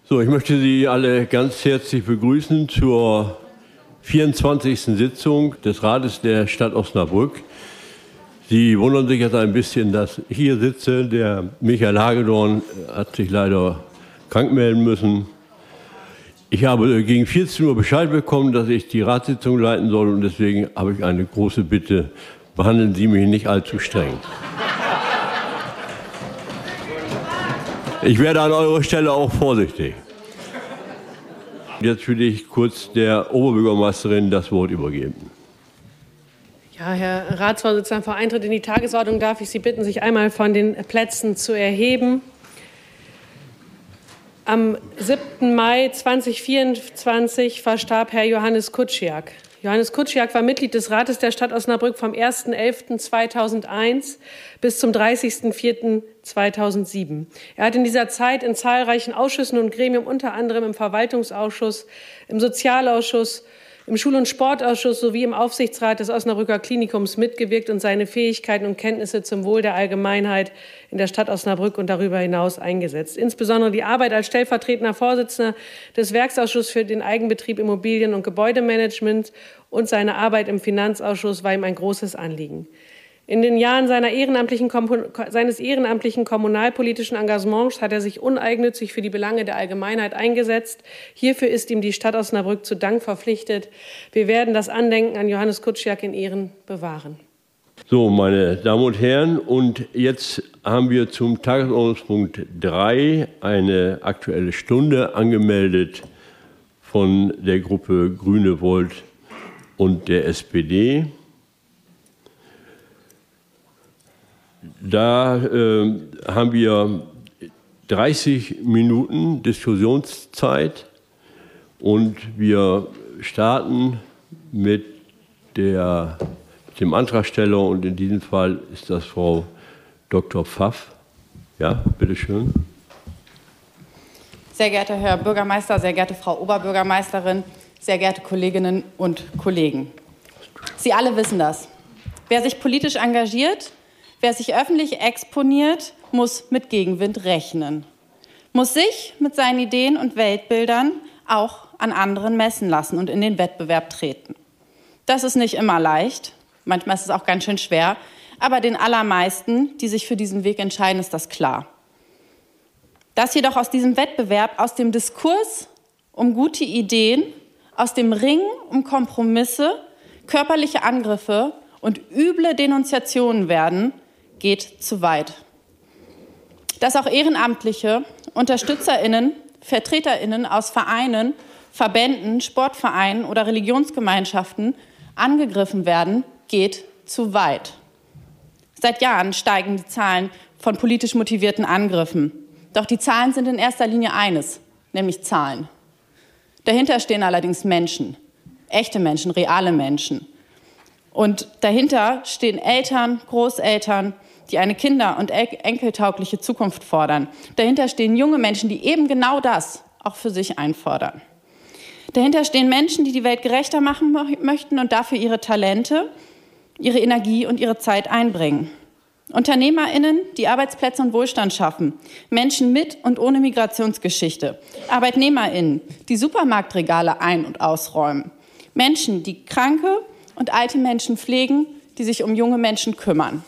So, ich möchte Sie alle ganz herzlich begrüßen zur 24. Sitzung des Rates der Stadt Osnabrück. Sie wundern sich jetzt ein bisschen, dass ich hier sitze. Der Michael Hagedorn hat sich leider krank melden müssen. Ich habe gegen 14 Uhr Bescheid bekommen, dass ich die Ratssitzung leiten soll, und deswegen habe ich eine große Bitte: Behandeln Sie mich nicht allzu streng. Ich werde an eurer Stelle auch vorsichtig. Jetzt will ich kurz der Oberbürgermeisterin das Wort übergeben. Ja, Herr Ratsvorsitzender, vor Eintritt in die Tagesordnung darf ich Sie bitten, sich einmal von den Plätzen zu erheben. Am 7. Mai 2024 verstarb Herr Johannes Kutschiak. Johannes Kutschiak war Mitglied des Rates der Stadt Osnabrück vom 1.11.2001 bis zum 30.04.2007. Er hat in dieser Zeit in zahlreichen Ausschüssen und Gremien, unter anderem im Verwaltungsausschuss, im Sozialausschuss, im Schul- und Sportausschuss sowie im Aufsichtsrat des Osnabrücker Klinikums mitgewirkt und seine Fähigkeiten und Kenntnisse zum Wohl der Allgemeinheit in der Stadt Osnabrück und darüber hinaus eingesetzt. Insbesondere die Arbeit als stellvertretender Vorsitzender des Werksausschusses für den Eigenbetrieb Immobilien- und Gebäudemanagement und seine Arbeit im Finanzausschuss war ihm ein großes Anliegen. In den Jahren seines ehrenamtlichen kommunalpolitischen Engagements hat er sich uneigennützig für die Belange der Allgemeinheit eingesetzt. Hierfür ist ihm die Stadt Osnabrück zu Dank verpflichtet. Wir werden das Andenken an Johannes Kutschiak in Ehren bewahren. So, meine Damen und Herren, und jetzt haben wir zum Tagesordnungspunkt 3 eine Aktuelle Stunde angemeldet von der Gruppe Grüne Volt und der SPD. Da haben wir 30 Minuten Diskussionszeit und wir starten mit dem Antragsteller, und in diesem Fall ist das Frau Dr. Pfaff. Ja, bitteschön. Sehr geehrter Herr Bürgermeister, sehr geehrte Frau Oberbürgermeisterin, sehr geehrte Kolleginnen und Kollegen. Sie alle wissen das. Wer sich politisch engagiert, wer sich öffentlich exponiert, muss mit Gegenwind rechnen, muss sich mit seinen Ideen und Weltbildern auch an anderen messen lassen und in den Wettbewerb treten. Das ist nicht immer leicht, manchmal ist es auch ganz schön schwer, aber den allermeisten, die sich für diesen Weg entscheiden, ist das klar. Dass jedoch aus diesem Wettbewerb, aus dem Diskurs um gute Ideen, aus dem Ringen um Kompromisse, körperliche Angriffe und üble Denunziationen werden, geht zu weit. Dass auch Ehrenamtliche, UnterstützerInnen, VertreterInnen aus Vereinen, Verbänden, Sportvereinen oder Religionsgemeinschaften angegriffen werden, geht zu weit. Seit Jahren steigen die Zahlen von politisch motivierten Angriffen. Doch die Zahlen sind in erster Linie eines, nämlich Zahlen. Dahinter stehen allerdings Menschen, echte Menschen, reale Menschen. Und dahinter stehen Eltern, Großeltern, die eine kinder- und enkeltaugliche Zukunft fordern. Dahinter stehen junge Menschen, die eben genau das auch für sich einfordern. Dahinter stehen Menschen, die die Welt gerechter machen möchten und dafür ihre Talente, ihre Energie und ihre Zeit einbringen. UnternehmerInnen, die Arbeitsplätze und Wohlstand schaffen. Menschen mit und ohne Migrationsgeschichte. ArbeitnehmerInnen, die Supermarktregale ein- und ausräumen. Menschen, die kranke und alte Menschen pflegen, die sich um junge Menschen kümmern.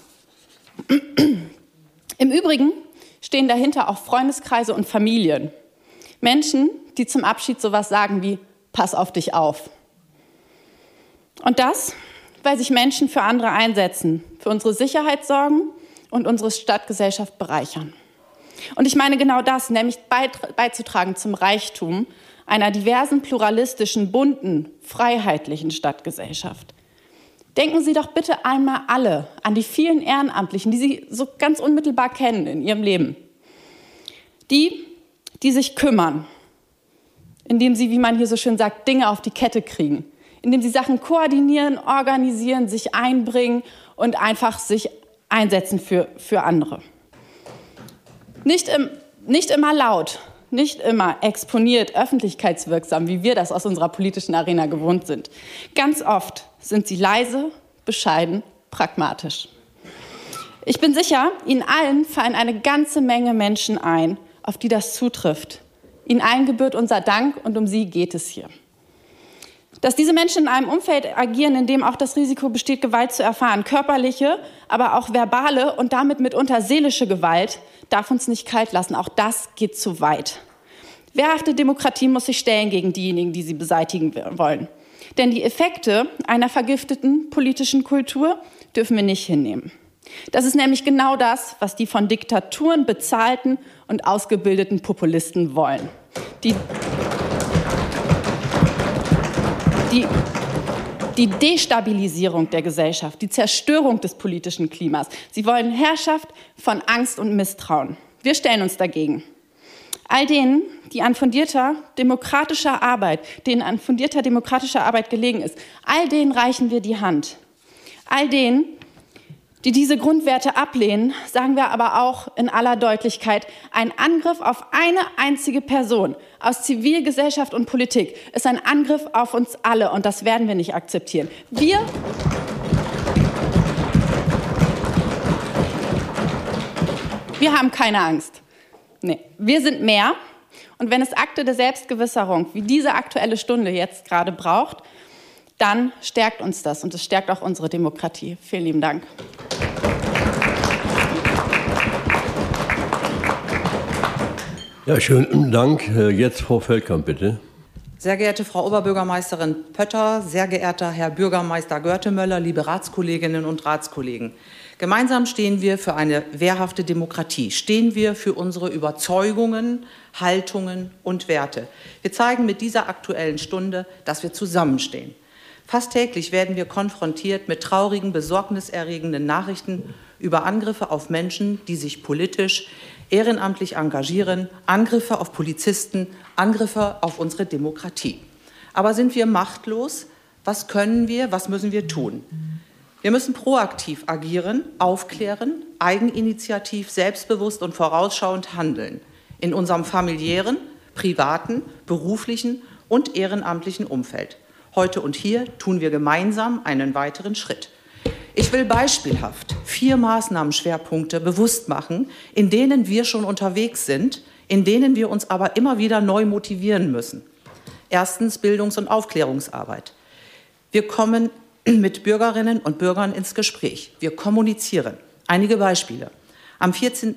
Im Übrigen stehen dahinter auch Freundeskreise und Familien. Menschen, die zum Abschied sowas sagen wie: Pass auf dich auf. Und das, weil sich Menschen für andere einsetzen, für unsere Sicherheit sorgen und unsere Stadtgesellschaft bereichern. Und ich meine genau das, nämlich beizutragen zum Reichtum einer diversen, pluralistischen, bunten, freiheitlichen Stadtgesellschaft. Denken Sie doch bitte einmal alle an die vielen Ehrenamtlichen, die Sie so ganz unmittelbar kennen in Ihrem Leben. Die sich kümmern, indem sie, wie man hier so schön sagt, Dinge auf die Kette kriegen, indem sie Sachen koordinieren, organisieren, sich einbringen und einfach sich einsetzen für andere. Nicht immer laut, nicht immer exponiert, öffentlichkeitswirksam, wie wir das aus unserer politischen Arena gewohnt sind. Ganz oft sind sie leise, bescheiden, pragmatisch. Ich bin sicher, Ihnen allen fallen eine ganze Menge Menschen ein, auf die das zutrifft. Ihnen allen gebührt unser Dank und um Sie geht es hier. Dass diese Menschen in einem Umfeld agieren, in dem auch das Risiko besteht, Gewalt zu erfahren, körperliche, aber auch verbale und damit mitunter seelische Gewalt, darf uns nicht kalt lassen. Auch das geht zu weit. Wehrhafte Demokratie muss sich stellen gegen diejenigen, die sie beseitigen wollen. Denn die Effekte einer vergifteten politischen Kultur dürfen wir nicht hinnehmen. Das ist nämlich genau das, was die von Diktaturen bezahlten und ausgebildeten Populisten wollen. Die Destabilisierung der Gesellschaft, die Zerstörung des politischen Klimas. Sie wollen Herrschaft von Angst und Misstrauen. Wir stellen uns dagegen. All denen, denen an fundierter demokratischer Arbeit gelegen ist, all denen reichen wir die Hand. All denen, die diese Grundwerte ablehnen, sagen wir aber auch in aller Deutlichkeit, ein Angriff auf eine einzige Person aus Zivilgesellschaft und Politik ist ein Angriff auf uns alle und das werden wir nicht akzeptieren. Wir haben keine Angst. Nee, wir sind mehr. Und wenn es Akte der Selbstgewisserung wie diese Aktuelle Stunde jetzt gerade braucht, dann stärkt uns das und es stärkt auch unsere Demokratie. Vielen lieben Dank. Ja, schönen Dank. Jetzt Frau Feldkamp, bitte. Sehr geehrte Frau Oberbürgermeisterin Pötter, sehr geehrter Herr Bürgermeister Görtemöller, liebe Ratskolleginnen und Ratskollegen. Gemeinsam stehen wir für eine wehrhafte Demokratie, stehen wir für unsere Überzeugungen, Haltungen und Werte. Wir zeigen mit dieser Aktuellen Stunde, dass wir zusammenstehen. Fast täglich werden wir konfrontiert mit traurigen, besorgniserregenden Nachrichten über Angriffe auf Menschen, die sich politisch, ehrenamtlich engagieren, Angriffe auf Polizisten, Angriffe auf unsere Demokratie. Aber sind wir machtlos? Was können wir, was müssen wir tun? Wir müssen proaktiv agieren, aufklären, eigeninitiativ, selbstbewusst und vorausschauend handeln. In unserem familiären, privaten, beruflichen und ehrenamtlichen Umfeld. Heute und hier tun wir gemeinsam einen weiteren Schritt. Ich will beispielhaft 4 Maßnahmenschwerpunkte bewusst machen, in denen wir schon unterwegs sind, in denen wir uns aber immer wieder neu motivieren müssen. Erstens Bildungs- und Aufklärungsarbeit. Wir kommen mit Bürgerinnen und Bürgern ins Gespräch. Wir kommunizieren. Einige Beispiele. Am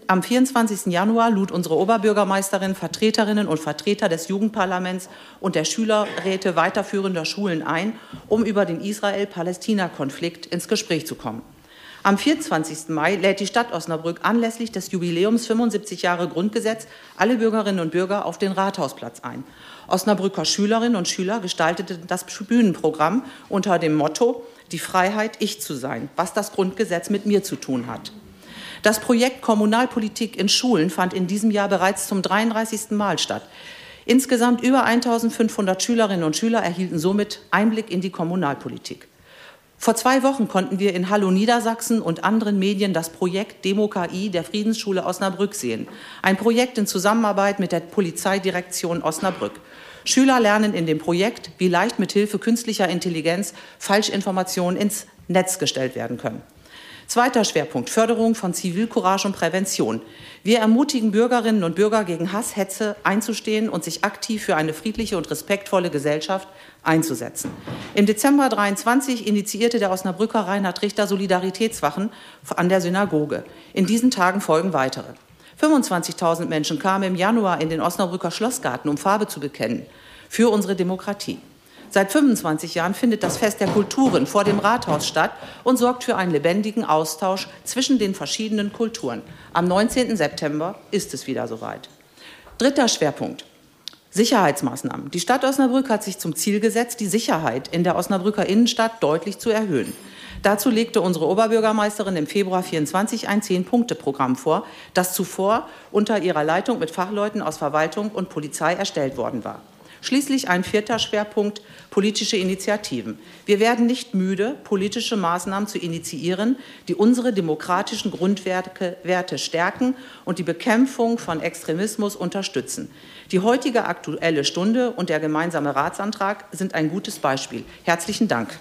24. Januar lud unsere Oberbürgermeisterin Vertreterinnen und Vertreter des Jugendparlaments und der Schülerräte weiterführender Schulen ein, um über den Israel-Palästina-Konflikt ins Gespräch zu kommen. Am 24. Mai lädt die Stadt Osnabrück anlässlich des Jubiläums 75 Jahre Grundgesetz alle Bürgerinnen und Bürger auf den Rathausplatz ein. Osnabrücker Schülerinnen und Schüler gestalteten das Bühnenprogramm unter dem Motto »Die Freiheit, ich zu sein, was das Grundgesetz mit mir zu tun hat«. Das Projekt Kommunalpolitik in Schulen fand in diesem Jahr bereits zum 33. Mal statt. Insgesamt über 1.500 Schülerinnen und Schüler erhielten somit Einblick in die Kommunalpolitik. Vor 2 Wochen konnten wir in Hallo Niedersachsen und anderen Medien das Projekt Demo-KI der Friedensschule Osnabrück sehen. Ein Projekt in Zusammenarbeit mit der Polizeidirektion Osnabrück. Schüler lernen in dem Projekt, wie leicht mit Hilfe künstlicher Intelligenz Falschinformationen ins Netz gestellt werden können. Zweiter Schwerpunkt, Förderung von Zivilcourage und Prävention. Wir ermutigen Bürgerinnen und Bürger, gegen Hass, Hetze einzustehen und sich aktiv für eine friedliche und respektvolle Gesellschaft einzusetzen. Im Dezember 2023 initiierte der Osnabrücker Reinhard Richter Solidaritätswachen an der Synagoge. In diesen Tagen folgen weitere. 25.000 Menschen kamen im Januar in den Osnabrücker Schlossgarten, um Farbe zu bekennen für unsere Demokratie. Seit 25 Jahren findet das Fest der Kulturen vor dem Rathaus statt und sorgt für einen lebendigen Austausch zwischen den verschiedenen Kulturen. Am 19. September ist es wieder soweit. Dritter Schwerpunkt, Sicherheitsmaßnahmen. Die Stadt Osnabrück hat sich zum Ziel gesetzt, die Sicherheit in der Osnabrücker Innenstadt deutlich zu erhöhen. Dazu legte unsere Oberbürgermeisterin im Februar 2024 ein 10-Punkte-Programm vor, das zuvor unter ihrer Leitung mit Fachleuten aus Verwaltung und Polizei erstellt worden war. Schließlich ein 4. Schwerpunkt, politische Initiativen. Wir werden nicht müde, politische Maßnahmen zu initiieren, die unsere demokratischen Grundwerte stärken und die Bekämpfung von Extremismus unterstützen. Die heutige Aktuelle Stunde und der gemeinsame Ratsantrag sind ein gutes Beispiel. Herzlichen Dank.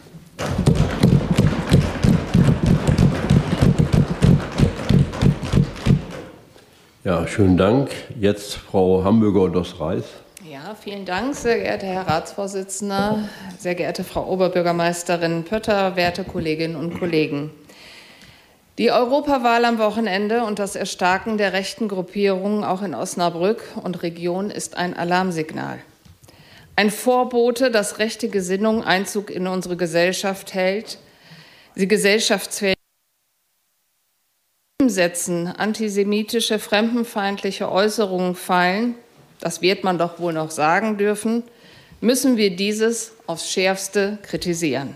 Ja, schönen Dank. Jetzt Frau Hamburger-Doss-Reis. Ja, vielen Dank, sehr geehrter Herr Ratsvorsitzender, sehr geehrte Frau Oberbürgermeisterin Pötter, werte Kolleginnen und Kollegen. Die Europawahl am Wochenende und das Erstarken der rechten Gruppierungen auch in Osnabrück und Region ist ein Alarmsignal. Ein Vorbote, dass rechte Gesinnung Einzug in unsere Gesellschaft hält, sie gesellschaftsfähig setzen, antisemitische, fremdenfeindliche Äußerungen fallen, das wird man doch wohl noch sagen dürfen, müssen wir dieses aufs Schärfste kritisieren.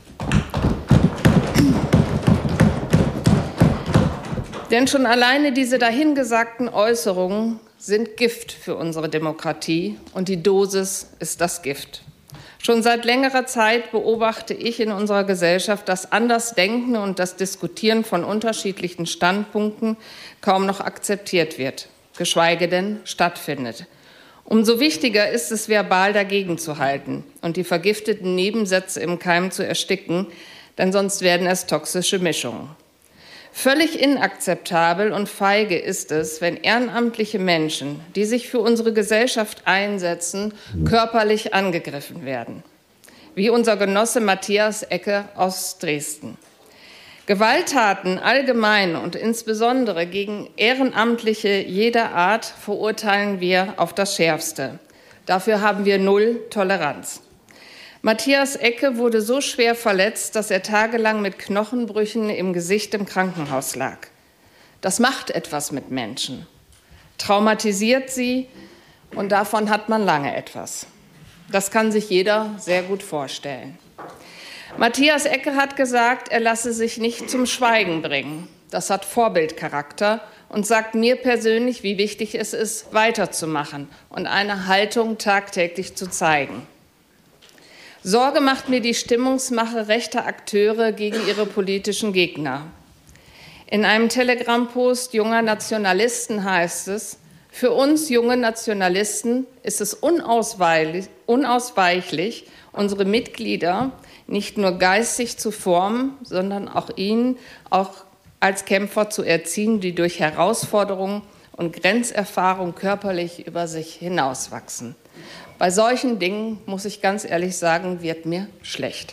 Denn schon alleine diese dahingesagten Äußerungen sind Gift für unsere Demokratie und die Dosis ist das Gift. Schon seit längerer Zeit beobachte ich in unserer Gesellschaft das Andersdenken und das Diskutieren von unterschiedlichen Standpunkten kaum noch akzeptiert wird, geschweige denn stattfindet. Umso wichtiger ist es, verbal dagegen zu halten und die vergifteten Nebensätze im Keim zu ersticken, denn sonst werden es toxische Mischungen. Völlig inakzeptabel und feige ist es, wenn ehrenamtliche Menschen, die sich für unsere Gesellschaft einsetzen, körperlich angegriffen werden. Wie unser Genosse Matthias Ecke aus Dresden. Gewalttaten allgemein und insbesondere gegen Ehrenamtliche jeder Art verurteilen wir auf das Schärfste. Dafür haben wir null Toleranz. Matthias Ecke wurde so schwer verletzt, dass er tagelang mit Knochenbrüchen im Gesicht im Krankenhaus lag. Das macht etwas mit Menschen, traumatisiert sie und davon hat man lange etwas. Das kann sich jeder sehr gut vorstellen. Matthias Ecke hat gesagt, er lasse sich nicht zum Schweigen bringen. Das hat Vorbildcharakter und sagt mir persönlich, wie wichtig es ist, weiterzumachen und eine Haltung tagtäglich zu zeigen. Sorge macht mir die Stimmungsmache rechter Akteure gegen ihre politischen Gegner. In einem Telegram-Post junger Nationalisten heißt es, für uns junge Nationalisten ist es unausweichlich, unsere Mitglieder nicht nur geistig zu formen, sondern auch ihnen auch als Kämpfer zu erziehen, die durch Herausforderungen und Grenzerfahrung körperlich über sich hinauswachsen. Bei solchen Dingen, muss ich ganz ehrlich sagen, wird mir schlecht.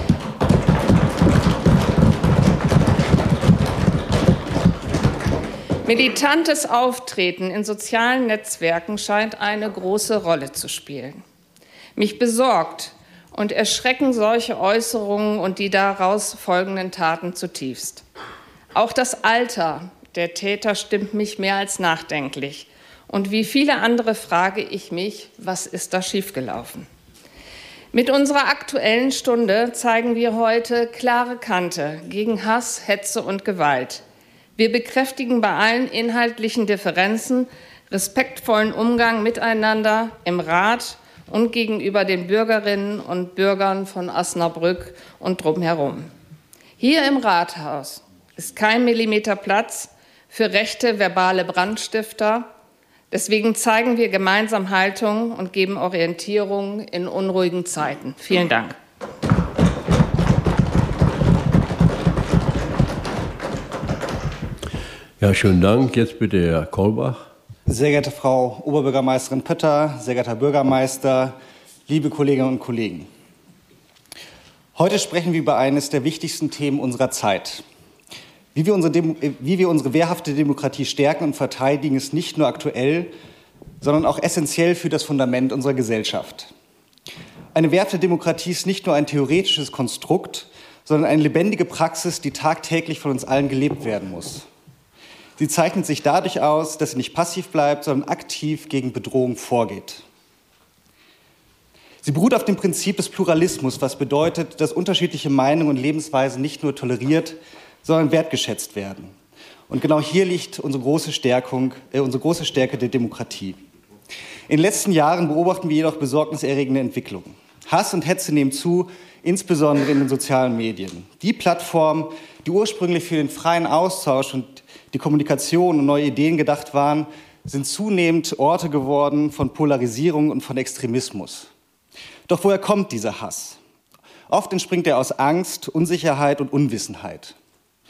Militantes Auftreten in sozialen Netzwerken scheint eine große Rolle zu spielen. Mich besorgt und erschrecken solche Äußerungen und die daraus folgenden Taten zutiefst. Auch das Alter der Täter stimmt mich mehr als nachdenklich. Und wie viele andere frage ich mich, was ist da schiefgelaufen? Mit unserer Aktuellen Stunde zeigen wir heute klare Kante gegen Hass, Hetze und Gewalt. Wir bekräftigen bei allen inhaltlichen Differenzen respektvollen Umgang miteinander im Rat und gegenüber den Bürgerinnen und Bürgern von Osnabrück und drumherum. Hier im Rathaus ist kein Millimeter Platz für rechte verbale Brandstifter. Deswegen zeigen wir gemeinsam Haltung und geben Orientierung in unruhigen Zeiten. Vielen Dank. Ja, schönen Dank. Jetzt bitte Herr Kolbach. Sehr geehrte Frau Oberbürgermeisterin Pötter, sehr geehrter Herr Bürgermeister, liebe Kolleginnen und Kollegen. Heute sprechen wir über eines der wichtigsten Themen unserer Zeit. Wie wir unsere wehrhafte Demokratie stärken und verteidigen, ist nicht nur aktuell, sondern auch essentiell für das Fundament unserer Gesellschaft. Eine wehrhafte Demokratie ist nicht nur ein theoretisches Konstrukt, sondern eine lebendige Praxis, die tagtäglich von uns allen gelebt werden muss. Sie zeichnet sich dadurch aus, dass sie nicht passiv bleibt, sondern aktiv gegen Bedrohung vorgeht. Sie beruht auf dem Prinzip des Pluralismus, was bedeutet, dass unterschiedliche Meinungen und Lebensweisen nicht nur toleriert, sondern wertgeschätzt werden. Und genau hier liegt unsere große Stärke der Demokratie. In den letzten Jahren beobachten wir jedoch besorgniserregende Entwicklungen. Hass und Hetze nehmen zu, insbesondere in den sozialen Medien. Die Plattformen, die ursprünglich für den freien Austausch und die Kommunikation und neue Ideen gedacht waren, sind zunehmend Orte geworden von Polarisierung und von Extremismus. Doch woher kommt dieser Hass? Oft entspringt er aus Angst, Unsicherheit und Unwissenheit.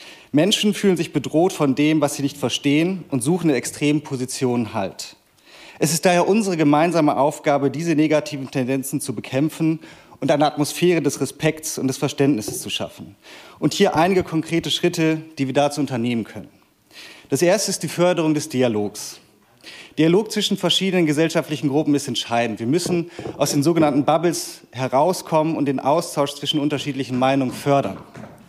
Menschen fühlen sich bedroht von dem, was sie nicht verstehen und suchen in extremen Positionen Halt. Es ist daher unsere gemeinsame Aufgabe, diese negativen Tendenzen zu bekämpfen und eine Atmosphäre des Respekts und des Verständnisses zu schaffen. Und hier einige konkrete Schritte, die wir dazu unternehmen können. Das erste ist die Förderung des Dialogs. Dialog zwischen verschiedenen gesellschaftlichen Gruppen ist entscheidend. Wir müssen aus den sogenannten Bubbles herauskommen und den Austausch zwischen unterschiedlichen Meinungen fördern.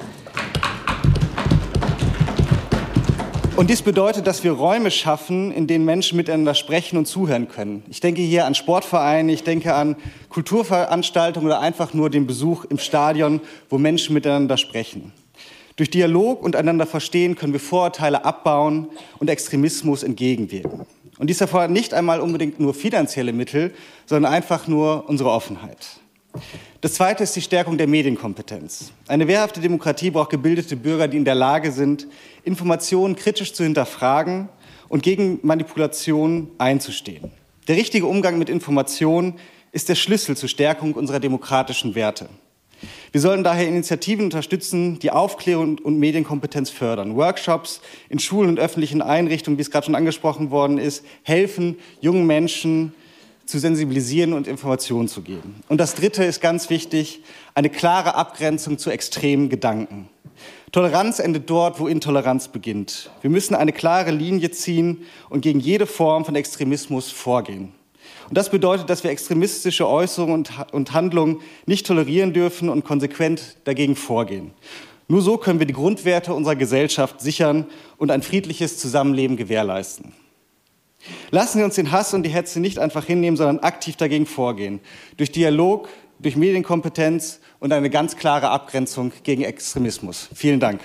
Und dies bedeutet, dass wir Räume schaffen, in denen Menschen miteinander sprechen und zuhören können. Ich denke hier an Sportvereine, ich denke an Kulturveranstaltungen oder einfach nur den Besuch im Stadion, wo Menschen miteinander sprechen. Durch Dialog und einander verstehen können wir Vorurteile abbauen und Extremismus entgegenwirken. Und dies erfordert nicht einmal unbedingt nur finanzielle Mittel, sondern einfach nur unsere Offenheit. Das Zweite ist die Stärkung der Medienkompetenz. Eine wehrhafte Demokratie braucht gebildete Bürger, die in der Lage sind, Informationen kritisch zu hinterfragen und gegen Manipulation einzustehen. Der richtige Umgang mit Informationen ist der Schlüssel zur Stärkung unserer demokratischen Werte. Wir sollten daher Initiativen unterstützen, die Aufklärung und Medienkompetenz fördern. Workshops in Schulen und öffentlichen Einrichtungen, wie es gerade schon angesprochen worden ist, helfen jungen Menschen zu sensibilisieren und Informationen zu geben. Und das Dritte ist ganz wichtig, eine klare Abgrenzung zu extremen Gedanken. Toleranz endet dort, wo Intoleranz beginnt. Wir müssen eine klare Linie ziehen und gegen jede Form von Extremismus vorgehen. Und das bedeutet, dass wir extremistische Äußerungen und Handlungen nicht tolerieren dürfen und konsequent dagegen vorgehen. Nur so können wir die Grundwerte unserer Gesellschaft sichern und ein friedliches Zusammenleben gewährleisten. Lassen Sie uns den Hass und die Hetze nicht einfach hinnehmen, sondern aktiv dagegen vorgehen. Durch Dialog, durch Medienkompetenz und eine ganz klare Abgrenzung gegen Extremismus. Vielen Dank.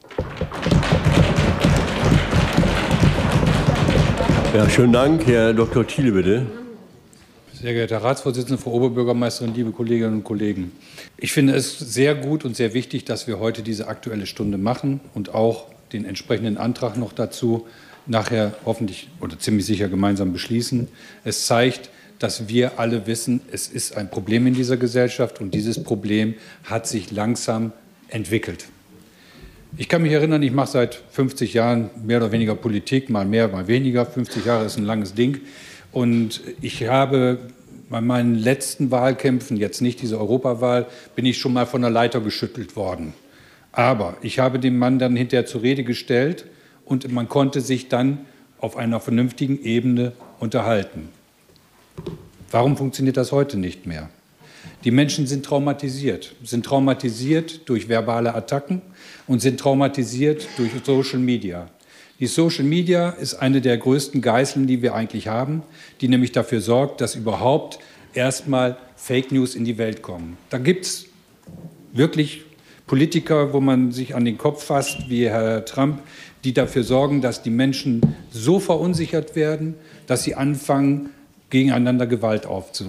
Ja, schönen Dank. Herr Dr. Thiele, bitte. Sehr geehrter Herr Ratsvorsitzender, Frau Oberbürgermeisterin, liebe Kolleginnen und Kollegen. Ich finde es sehr gut und sehr wichtig, dass wir heute diese Aktuelle Stunde machen und auch den entsprechenden Antrag noch dazu nachher hoffentlich oder ziemlich sicher gemeinsam beschließen. Es zeigt, dass wir alle wissen, es ist ein Problem in dieser Gesellschaft und dieses Problem hat sich langsam entwickelt. Ich kann mich erinnern, ich mache seit 50 Jahren mehr oder weniger Politik, mal mehr, mal weniger. 50 Jahre ist ein langes Ding. Und ich habe bei meinen letzten Wahlkämpfen, jetzt nicht diese Europawahl, bin ich schon mal von der Leiter geschüttelt worden. Aber ich habe den Mann dann hinterher zur Rede gestellt und man konnte sich dann auf einer vernünftigen Ebene unterhalten. Warum funktioniert das heute nicht mehr? Die Menschen sind traumatisiert durch verbale Attacken und sind traumatisiert durch Social Media. Die Social Media ist eine der größten Geißeln, die wir eigentlich haben, die nämlich dafür sorgt, dass überhaupt erstmal Fake News in die Welt kommen. Da gibt es wirklich Politiker, wo man sich an den Kopf fasst, wie Herr Trump, die dafür sorgen, dass die Menschen so verunsichert werden, dass sie anfangen, gegeneinander Gewalt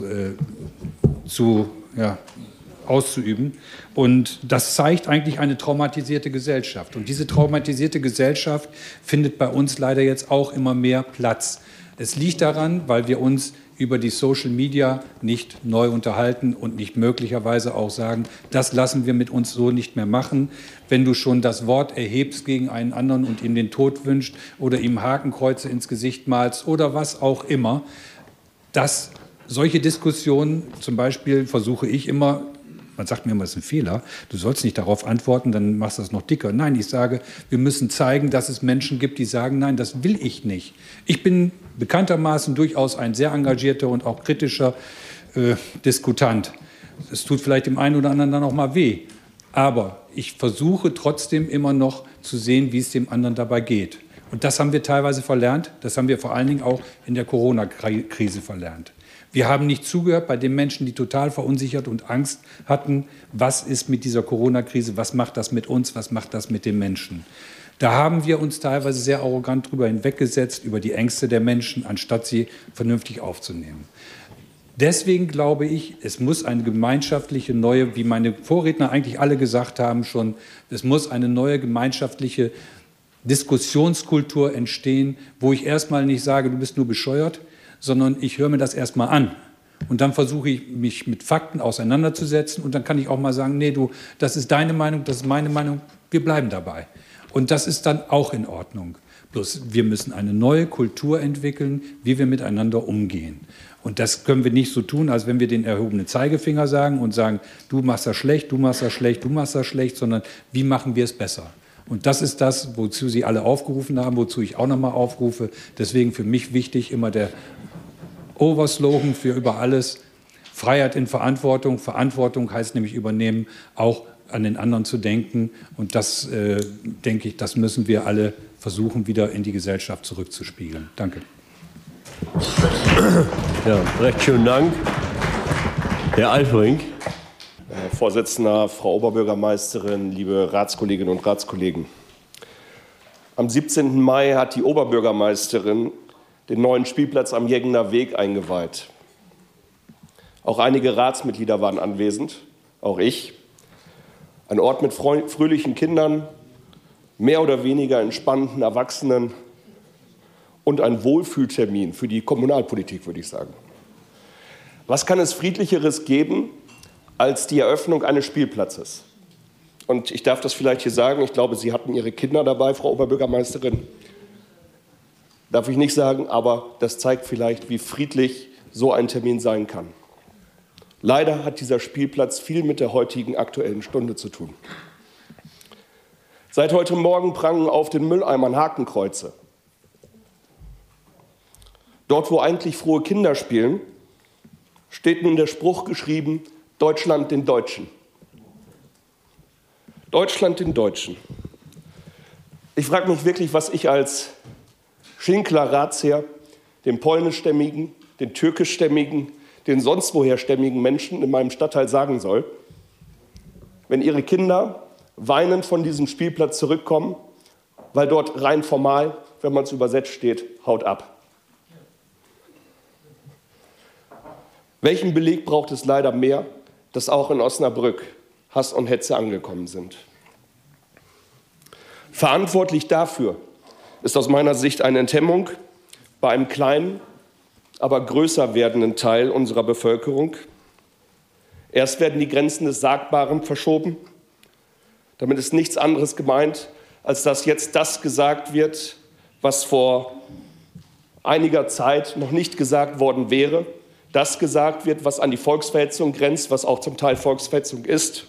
auszuüben. Und das zeigt eigentlich eine traumatisierte Gesellschaft. Und diese traumatisierte Gesellschaft findet bei uns leider jetzt auch immer mehr Platz. Es liegt daran, weil wir uns über die Social Media nicht neu unterhalten und nicht möglicherweise auch sagen, das lassen wir mit uns so nicht mehr machen. Wenn du schon das Wort erhebst gegen einen anderen und ihm den Tod wünscht oder ihm Hakenkreuze ins Gesicht malst oder was auch immer, dass solche Diskussionen, zum Beispiel versuche ich immer, man sagt mir immer, das ist ein Fehler, du sollst nicht darauf antworten, dann machst du das noch dicker. Nein, ich sage, wir müssen zeigen, dass es Menschen gibt, die sagen, nein, das will ich nicht. Ich bin bekanntermaßen durchaus ein sehr engagierter und auch kritischer Diskutant. Es tut vielleicht dem einen oder anderen dann auch mal weh. Aber ich versuche trotzdem immer noch zu sehen, wie es dem anderen dabei geht. Und das haben wir teilweise verlernt. Das haben wir vor allen Dingen auch in der Corona-Krise verlernt. Wir haben nicht zugehört bei den Menschen, die total verunsichert und Angst hatten. Was ist mit dieser Corona-Krise? Was macht das mit uns? Was macht das mit den Menschen? Da haben wir uns teilweise sehr arrogant drüber hinweggesetzt, über die Ängste der Menschen, anstatt sie vernünftig aufzunehmen. Deswegen glaube ich, es muss eine gemeinschaftliche neue, wie meine Vorredner eigentlich alle gesagt haben schon, es muss eine neue gemeinschaftliche Diskussionskultur entstehen, wo ich erstmal nicht sage, du bist nur bescheuert, sondern ich höre mir das erstmal an. Und dann versuche ich, mich mit Fakten auseinanderzusetzen. Und dann kann ich auch mal sagen, nee, du, das ist deine Meinung, das ist meine Meinung, wir bleiben dabei. Und das ist dann auch in Ordnung. Bloß wir müssen eine neue Kultur entwickeln, wie wir miteinander umgehen. Und das können wir nicht so tun, als wenn wir den erhobenen Zeigefinger sagen und sagen, du machst das schlecht, du machst das schlecht, du machst das schlecht, sondern wie machen wir es besser? Und das ist das, wozu Sie alle aufgerufen haben, wozu ich auch nochmal aufrufe. Deswegen für mich wichtig immer der Oberslogan für über alles: Freiheit in Verantwortung. Verantwortung heißt nämlich übernehmen, auch an den anderen zu denken. Und das, denke ich, das müssen wir alle versuchen, wieder in die Gesellschaft zurückzuspiegeln. Danke. Ja, recht schönen Dank. Herr Alfring. Herr Vorsitzender, Frau Oberbürgermeisterin, liebe Ratskolleginnen und Ratskollegen. Am 17. Mai hat die Oberbürgermeisterin den neuen Spielplatz am Jägener Weg eingeweiht. Auch einige Ratsmitglieder waren anwesend, auch ich. Ein Ort mit fröhlichen Kindern, mehr oder weniger entspannten Erwachsenen und ein Wohlfühltermin für die Kommunalpolitik, würde ich sagen. Was kann es Friedlicheres geben als die Eröffnung eines Spielplatzes? Und ich darf das vielleicht hier sagen, ich glaube, Sie hatten Ihre Kinder dabei, Frau Oberbürgermeisterin. Darf ich nicht sagen, aber das zeigt vielleicht, wie friedlich so ein Termin sein kann. Leider hat dieser Spielplatz viel mit der heutigen Aktuellen Stunde zu tun. Seit heute Morgen prangen auf den Mülleimern Hakenkreuze. Dort, wo eigentlich frohe Kinder spielen, steht nun der Spruch geschrieben: Deutschland den Deutschen. Deutschland den Deutschen. Ich frage mich wirklich, was ich als Schinkler Ratsherr den polnischstämmigen, den türkischstämmigen, den sonst woherstämmigen Menschen in meinem Stadtteil sagen soll, wenn ihre Kinder weinend von diesem Spielplatz zurückkommen, weil dort rein formal, wenn man es übersetzt, steht: Haut ab. Welchen Beleg braucht es leider mehr, dass auch in Osnabrück Hass und Hetze angekommen sind? Verantwortlich dafür ist aus meiner Sicht eine Enthemmung bei einem kleinen, aber größer werdenden Teil unserer Bevölkerung. Erst werden die Grenzen des Sagbaren verschoben. Damit ist nichts anderes gemeint, als dass jetzt das gesagt wird, was vor einiger Zeit noch nicht gesagt worden wäre. Das gesagt wird, was an die Volksverhetzung grenzt, was auch zum Teil Volksverhetzung ist.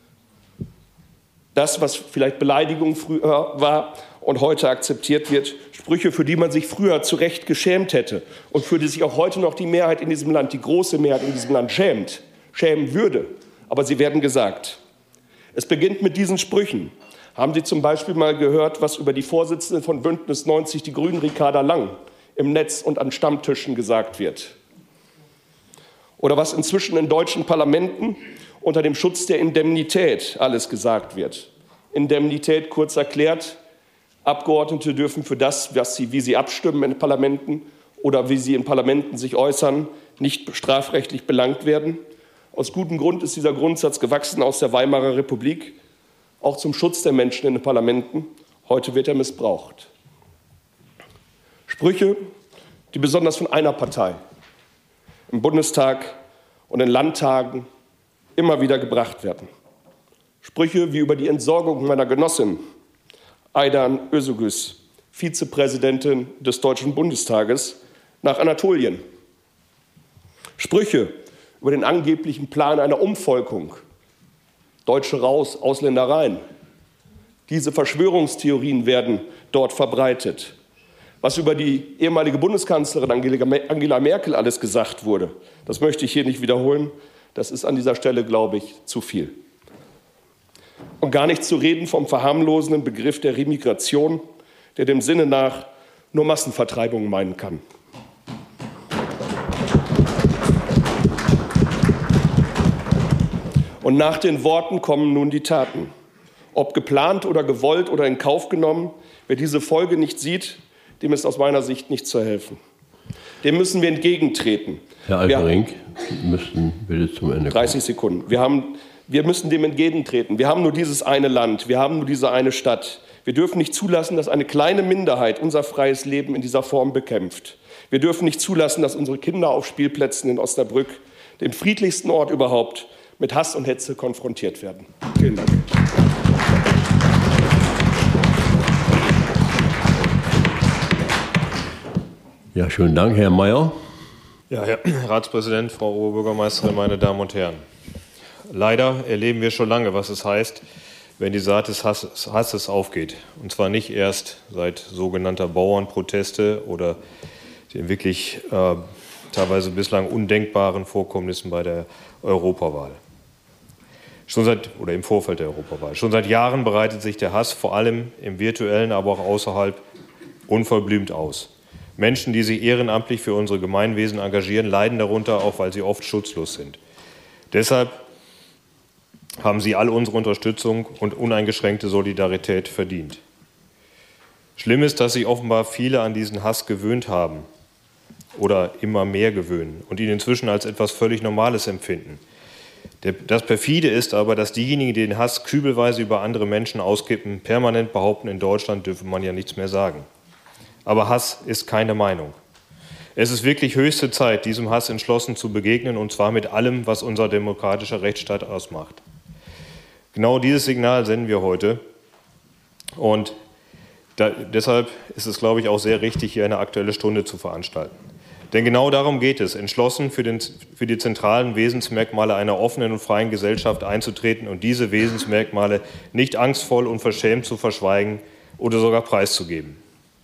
Das, was vielleicht Beleidigung früher war und heute akzeptiert wird. Sprüche, für die man sich früher zu Recht geschämt hätte und für die sich auch heute noch die Mehrheit in diesem Land, die große Mehrheit in diesem Land schämen würde. Aber sie werden gesagt. Es beginnt mit diesen Sprüchen. Haben Sie zum Beispiel mal gehört, was über die Vorsitzende von Bündnis 90, die Grünen, Ricarda Lang, im Netz und an Stammtischen gesagt wird? Oder was inzwischen in deutschen Parlamenten unter dem Schutz der Indemnität alles gesagt wird. Indemnität, kurz erklärt: Abgeordnete dürfen für das, wie sie abstimmen in Parlamenten oder wie sie in Parlamenten sich äußern, nicht strafrechtlich belangt werden. Aus gutem Grund ist dieser Grundsatz gewachsen aus der Weimarer Republik, auch zum Schutz der Menschen in den Parlamenten. Heute wird er missbraucht. Sprüche, die besonders von einer Partei im Bundestag und in Landtagen immer wieder gebracht werden. Sprüche wie über die Entsorgung meiner Genossin Aydan Özgür, Vizepräsidentin des Deutschen Bundestages, nach Anatolien. Sprüche über den angeblichen Plan einer Umvolkung. Deutsche raus, Ausländer rein. Diese Verschwörungstheorien werden dort verbreitet. Was über die ehemalige Bundeskanzlerin Angela Merkel alles gesagt wurde, das möchte ich hier nicht wiederholen. Das ist an dieser Stelle, glaube ich, zu viel. Und gar nicht zu reden vom verharmlosenden Begriff der Remigration, der dem Sinne nach nur Massenvertreibung meinen kann. Und nach den Worten kommen nun die Taten. Ob geplant oder gewollt oder in Kauf genommen, wer diese Folge nicht sieht, dem ist aus meiner Sicht nicht zu helfen. Dem müssen wir entgegentreten. Herr Alfring, Sie müssten bitte zum Ende kommen. 30 Sekunden. Wir müssen dem entgegentreten. Wir haben nur dieses eine Land, wir haben nur diese eine Stadt. Wir dürfen nicht zulassen, dass eine kleine Minderheit unser freies Leben in dieser Form bekämpft. Wir dürfen nicht zulassen, dass unsere Kinder auf Spielplätzen in Osnabrück, dem friedlichsten Ort überhaupt, mit Hass und Hetze konfrontiert werden. Vielen Dank. Ja, schönen Dank, Herr Mayer. Ja, Herr Ratspräsident, Frau Oberbürgermeisterin, meine Damen und Herren. Leider erleben wir schon lange, was es heißt, wenn die Saat des Hasses aufgeht. Und zwar nicht erst seit sogenannter Bauernproteste oder den wirklich teilweise bislang undenkbaren Vorkommnissen bei der Europawahl. Im Vorfeld der Europawahl. Schon seit Jahren breitet sich der Hass vor allem im virtuellen, aber auch außerhalb unverblümt aus. Menschen, die sich ehrenamtlich für unsere Gemeinwesen engagieren, leiden darunter, auch weil sie oft schutzlos sind. Deshalb haben sie all unsere Unterstützung und uneingeschränkte Solidarität verdient. Schlimm ist, dass sich offenbar viele an diesen Hass gewöhnt haben oder immer mehr gewöhnen und ihn inzwischen als etwas völlig Normales empfinden. Das Perfide ist aber, dass diejenigen, die den Hass kübelweise über andere Menschen auskippen, permanent behaupten, in Deutschland dürfe man ja nichts mehr sagen. Aber Hass ist keine Meinung. Es ist wirklich höchste Zeit, diesem Hass entschlossen zu begegnen, und zwar mit allem, was unser demokratischer Rechtsstaat ausmacht. Genau dieses Signal senden wir heute. Und deshalb ist es, glaube ich, auch sehr richtig, hier eine Aktuelle Stunde zu veranstalten. Denn genau darum geht es, entschlossen für die zentralen Wesensmerkmale einer offenen und freien Gesellschaft einzutreten und diese Wesensmerkmale nicht angstvoll und verschämt zu verschweigen oder sogar preiszugeben.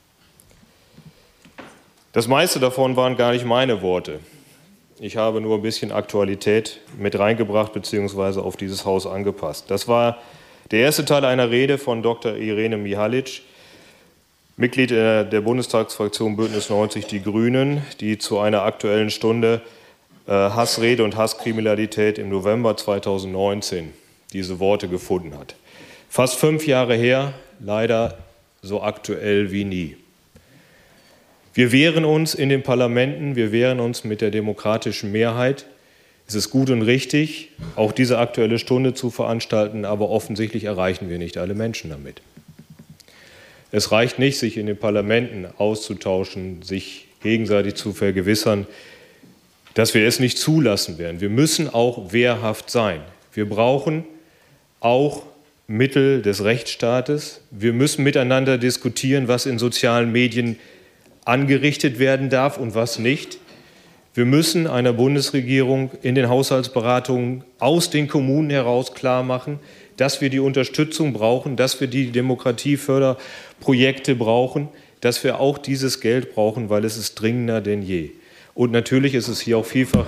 Das meiste davon waren gar nicht meine Worte. Ich habe nur ein bisschen Aktualität mit reingebracht bzw. auf dieses Haus angepasst. Das war der erste Teil einer Rede von Dr. Irene Mihalic, Mitglied der Bundestagsfraktion Bündnis 90 Die Grünen, die zu einer Aktuellen Stunde Hassrede und Hasskriminalität im November 2019 diese Worte gefunden hat. Fast 5 Jahre her, leider so aktuell wie nie. Wir wehren uns in den Parlamenten, wir wehren uns mit der demokratischen Mehrheit. Es ist gut und richtig, auch diese Aktuelle Stunde zu veranstalten, aber offensichtlich erreichen wir nicht alle Menschen damit. Es reicht nicht, sich in den Parlamenten auszutauschen, sich gegenseitig zu vergewissern, dass wir es nicht zulassen werden. Wir müssen auch wehrhaft sein. Wir brauchen auch Mittel des Rechtsstaates. Wir müssen miteinander diskutieren, was in sozialen Medien angerichtet werden darf und was nicht. Wir müssen einer Bundesregierung in den Haushaltsberatungen aus den Kommunen heraus klar machen, dass wir die Unterstützung brauchen, dass wir die Demokratieförderprojekte brauchen, dass wir auch dieses Geld brauchen, weil es ist dringender denn je. Und natürlich ist es hier auch vielfach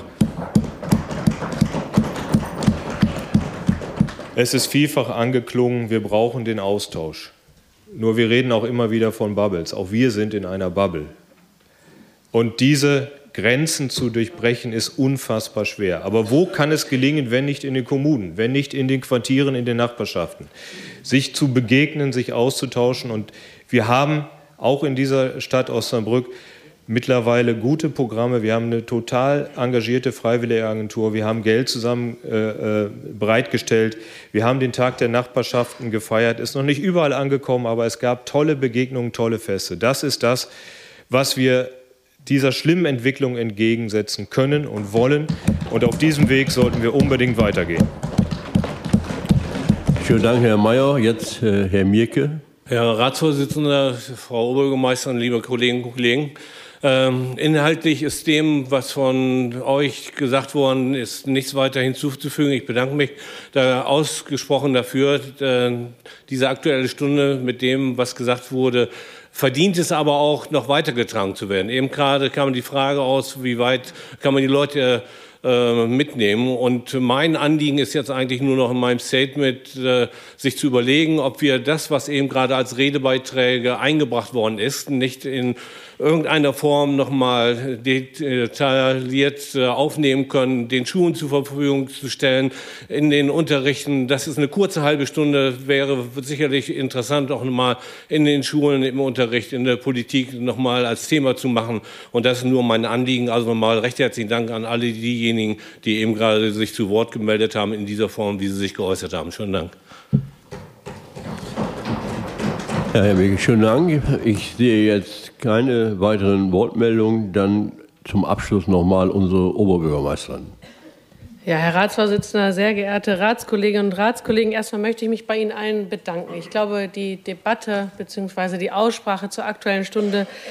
angeklungen, wir brauchen den Austausch. Nur wir reden auch immer wieder von Bubbles. Auch wir sind in einer Bubble. Und diese Grenzen zu durchbrechen ist unfassbar schwer. Aber wo kann es gelingen, wenn nicht in den Kommunen, wenn nicht in den Quartieren, in den Nachbarschaften? Sich zu begegnen, sich auszutauschen. Und wir haben auch in dieser Stadt Osnabrück mittlerweile gute Programme. Wir haben eine total engagierte Freiwilligenagentur. Wir haben Geld zusammen bereitgestellt. Wir haben den Tag der Nachbarschaften gefeiert. Ist noch nicht überall angekommen, aber es gab tolle Begegnungen, tolle Feste. Das ist das, was wir dieser schlimmen Entwicklung entgegensetzen können und wollen. Und auf diesem Weg sollten wir unbedingt weitergehen. Vielen Dank, Herr Mayer. Jetzt Herr Mierke. Herr Ratsvorsitzender, Frau Oberbürgermeisterin, liebe Kolleginnen und Kollegen, inhaltlich ist dem, was von euch gesagt worden ist, nichts weiter hinzuzufügen. Ich bedanke mich da ausgesprochen dafür. Diese Aktuelle Stunde mit dem, was gesagt wurde, verdient es aber auch, noch weitergetragen zu werden. Eben gerade kam die Frage aus, wie weit kann man die Leute mitnehmen. Und mein Anliegen ist jetzt eigentlich nur noch in meinem Statement, sich zu überlegen, ob wir das, was eben gerade als Redebeiträge eingebracht worden ist, nicht in irgendeiner Form nochmal detailliert aufnehmen können, den Schulen zur Verfügung zu stellen, in den Unterrichten. Das ist eine kurze halbe Stunde, wäre sicherlich interessant, auch nochmal in den Schulen, im Unterricht, in der Politik nochmal als Thema zu machen. Und das ist nur mein Anliegen. Also nochmal recht herzlichen Dank an alle diejenigen, die eben gerade sich zu Wort gemeldet haben in dieser Form, wie sie sich geäußert haben. Schönen Dank. Ja, Herr Mierke, schönen Dank. Ich sehe jetzt keine weiteren Wortmeldungen. Dann zum Abschluss nochmal unsere Oberbürgermeisterin. Ja, Herr Ratsvorsitzender, sehr geehrte Ratskolleginnen und Ratskollegen, erstmal möchte ich mich bei Ihnen allen bedanken. Ich glaube, die Debatte bzw. die Aussprache zur Aktuellen Stunde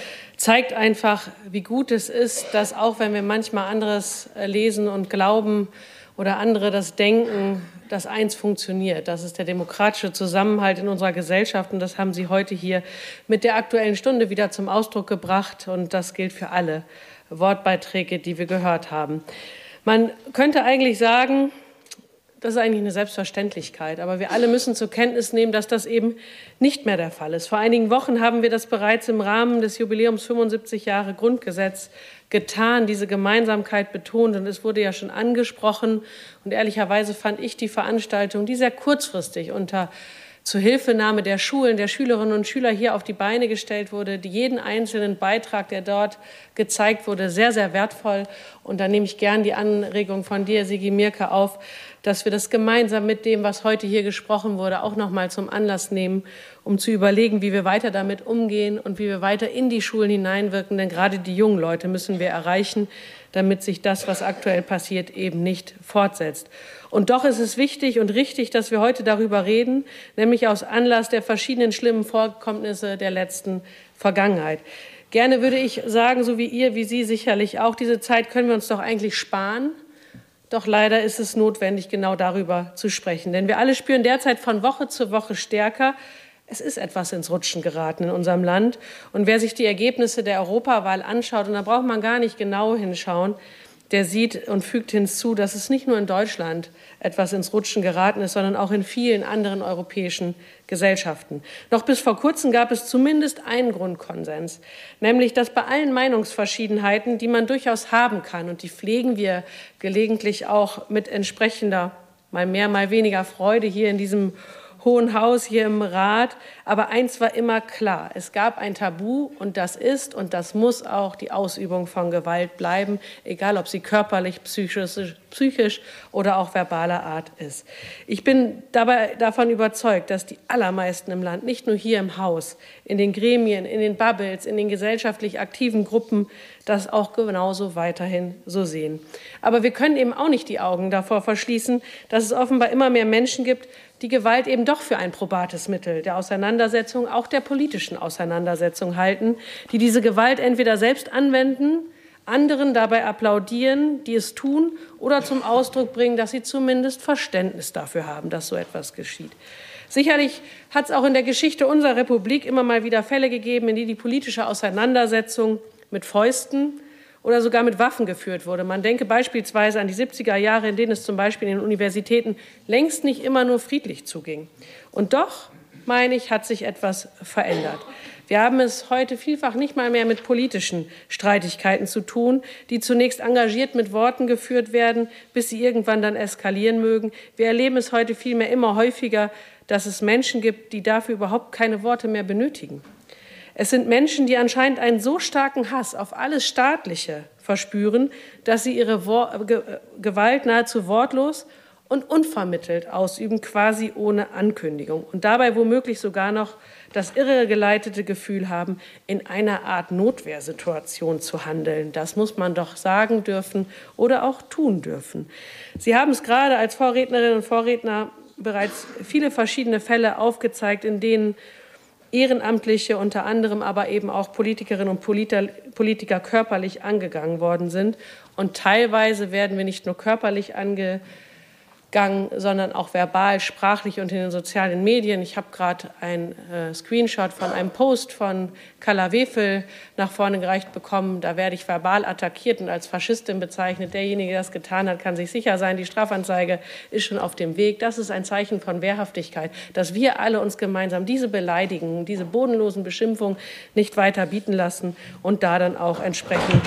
zeigt einfach, wie gut es ist, dass auch wenn wir manchmal anderes lesen und glauben oder andere das denken, dass eins funktioniert. Das ist der demokratische Zusammenhalt in unserer Gesellschaft. Und das haben Sie heute hier mit der Aktuellen Stunde wieder zum Ausdruck gebracht. Und das gilt für alle Wortbeiträge, die wir gehört haben. Man könnte eigentlich sagen, das ist eigentlich eine Selbstverständlichkeit. Aber wir alle müssen zur Kenntnis nehmen, dass das eben nicht mehr der Fall ist. Vor einigen Wochen haben wir das bereits im Rahmen des Jubiläums 75 Jahre Grundgesetz getan, diese Gemeinsamkeit betont. Und es wurde ja schon angesprochen. Und ehrlicherweise fand ich die Veranstaltung, die sehr kurzfristig unter Zuhilfenahme der Schulen, der Schülerinnen und Schüler hier auf die Beine gestellt wurde, die jeden einzelnen Beitrag, der dort gezeigt wurde, sehr, sehr wertvoll. Und da nehme ich gern die Anregung von dir, Sigi Mirke, auf, dass wir das gemeinsam mit dem, was heute hier gesprochen wurde, auch noch mal zum Anlass nehmen, um zu überlegen, wie wir weiter damit umgehen und wie wir weiter in die Schulen hineinwirken. Denn gerade die jungen Leute müssen wir erreichen, damit sich das, was aktuell passiert, eben nicht fortsetzt. Und doch ist es wichtig und richtig, dass wir heute darüber reden, nämlich aus Anlass der verschiedenen schlimmen Vorkommnisse der letzten Vergangenheit. Gerne würde ich sagen, so wie ihr, wie Sie sicherlich auch, diese Zeit können wir uns doch eigentlich sparen. Doch leider ist es notwendig, genau darüber zu sprechen. Denn wir alle spüren derzeit von Woche zu Woche stärker, es ist etwas ins Rutschen geraten in unserem Land. Und wer sich die Ergebnisse der Europawahl anschaut, und da braucht man gar nicht genau hinschauen, der sieht und fügt hinzu, dass es nicht nur in Deutschland etwas ins Rutschen geraten ist, sondern auch in vielen anderen europäischen Gesellschaften. Noch bis vor kurzem gab es zumindest einen Grundkonsens, nämlich dass bei allen Meinungsverschiedenheiten, die man durchaus haben kann, und die pflegen wir gelegentlich auch mit entsprechender, mal mehr, mal weniger Freude hier in diesem Hohen Haus, hier im Rat. Aber eins war immer klar, es gab ein Tabu und das ist und das muss auch die Ausübung von Gewalt bleiben, egal ob sie körperlich, psychisch oder auch verbaler Art ist. Ich bin dabei davon überzeugt, dass die allermeisten im Land, nicht nur hier im Haus, in den Gremien, in den Bubbles, in den gesellschaftlich aktiven Gruppen, das auch genauso weiterhin so sehen. Aber wir können eben auch nicht die Augen davor verschließen, dass es offenbar immer mehr Menschen gibt, die Gewalt eben doch für ein probates Mittel der Auseinandersetzung, auch der politischen Auseinandersetzung halten, die diese Gewalt entweder selbst anwenden, anderen dabei applaudieren, die es tun, oder zum Ausdruck bringen, dass sie zumindest Verständnis dafür haben, dass so etwas geschieht. Sicherlich hat es auch in der Geschichte unserer Republik immer mal wieder Fälle gegeben, in denen die politische Auseinandersetzung mit Fäusten oder sogar mit Waffen geführt wurde. Man denke beispielsweise an die 70er Jahre, in denen es zum Beispiel in den Universitäten längst nicht immer nur friedlich zuging. Und doch, meine ich, hat sich etwas verändert. Wir haben es heute vielfach nicht mal mehr mit politischen Streitigkeiten zu tun, die zunächst engagiert mit Worten geführt werden, bis sie irgendwann dann eskalieren mögen. Wir erleben es heute vielmehr immer häufiger, dass es Menschen gibt, die dafür überhaupt keine Worte mehr benötigen. Es sind Menschen, die anscheinend einen so starken Hass auf alles Staatliche verspüren, dass sie ihre Gewalt nahezu wortlos und unvermittelt ausüben, quasi ohne Ankündigung. Und dabei womöglich sogar noch das irregeleitete Gefühl haben, in einer Art Notwehrsituation zu handeln. Das muss man doch sagen dürfen oder auch tun dürfen. Sie haben es gerade als Vorrednerinnen und Vorredner bereits viele verschiedene Fälle aufgezeigt, in denen Ehrenamtliche, unter anderem aber eben auch Politikerinnen und Politiker körperlich angegangen worden sind. Und teilweise werden wir nicht nur körperlich angegangen, sondern auch verbal, sprachlich und in den sozialen Medien. Ich habe gerade einen Screenshot von einem Post von Carla Wefel nach vorne gereicht bekommen. Da werde ich verbal attackiert und als Faschistin bezeichnet. Derjenige, der das getan hat, kann sich sicher sein, die Strafanzeige ist schon auf dem Weg. Das ist ein Zeichen von Wehrhaftigkeit, dass wir alle uns gemeinsam diese Beleidigungen, diese bodenlosen Beschimpfungen nicht weiter bieten lassen und da dann auch entsprechend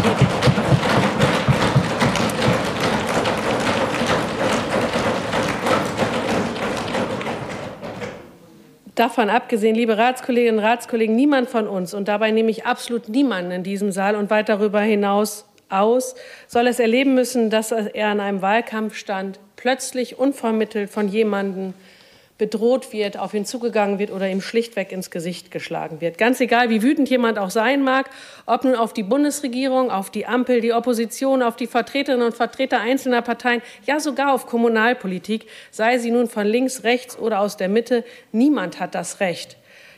Davon abgesehen, liebe Ratskolleginnen und Ratskollegen, niemand von uns, und dabei nehme ich absolut niemanden in diesem Saal und weit darüber hinaus aus, soll es erleben müssen, dass er an einem Wahlkampfstand plötzlich unvermittelt von jemandem bedroht wird, auf ihn zugegangen wird oder ihm schlichtweg ins Gesicht geschlagen wird. Ganz egal, wie wütend jemand auch sein mag, ob nun auf die Bundesregierung, auf die Ampel, die Opposition, auf die Vertreterinnen und Vertreter einzelner Parteien, ja sogar auf Kommunalpolitik, sei sie nun von links, rechts oder aus der Mitte, niemand hat das Recht,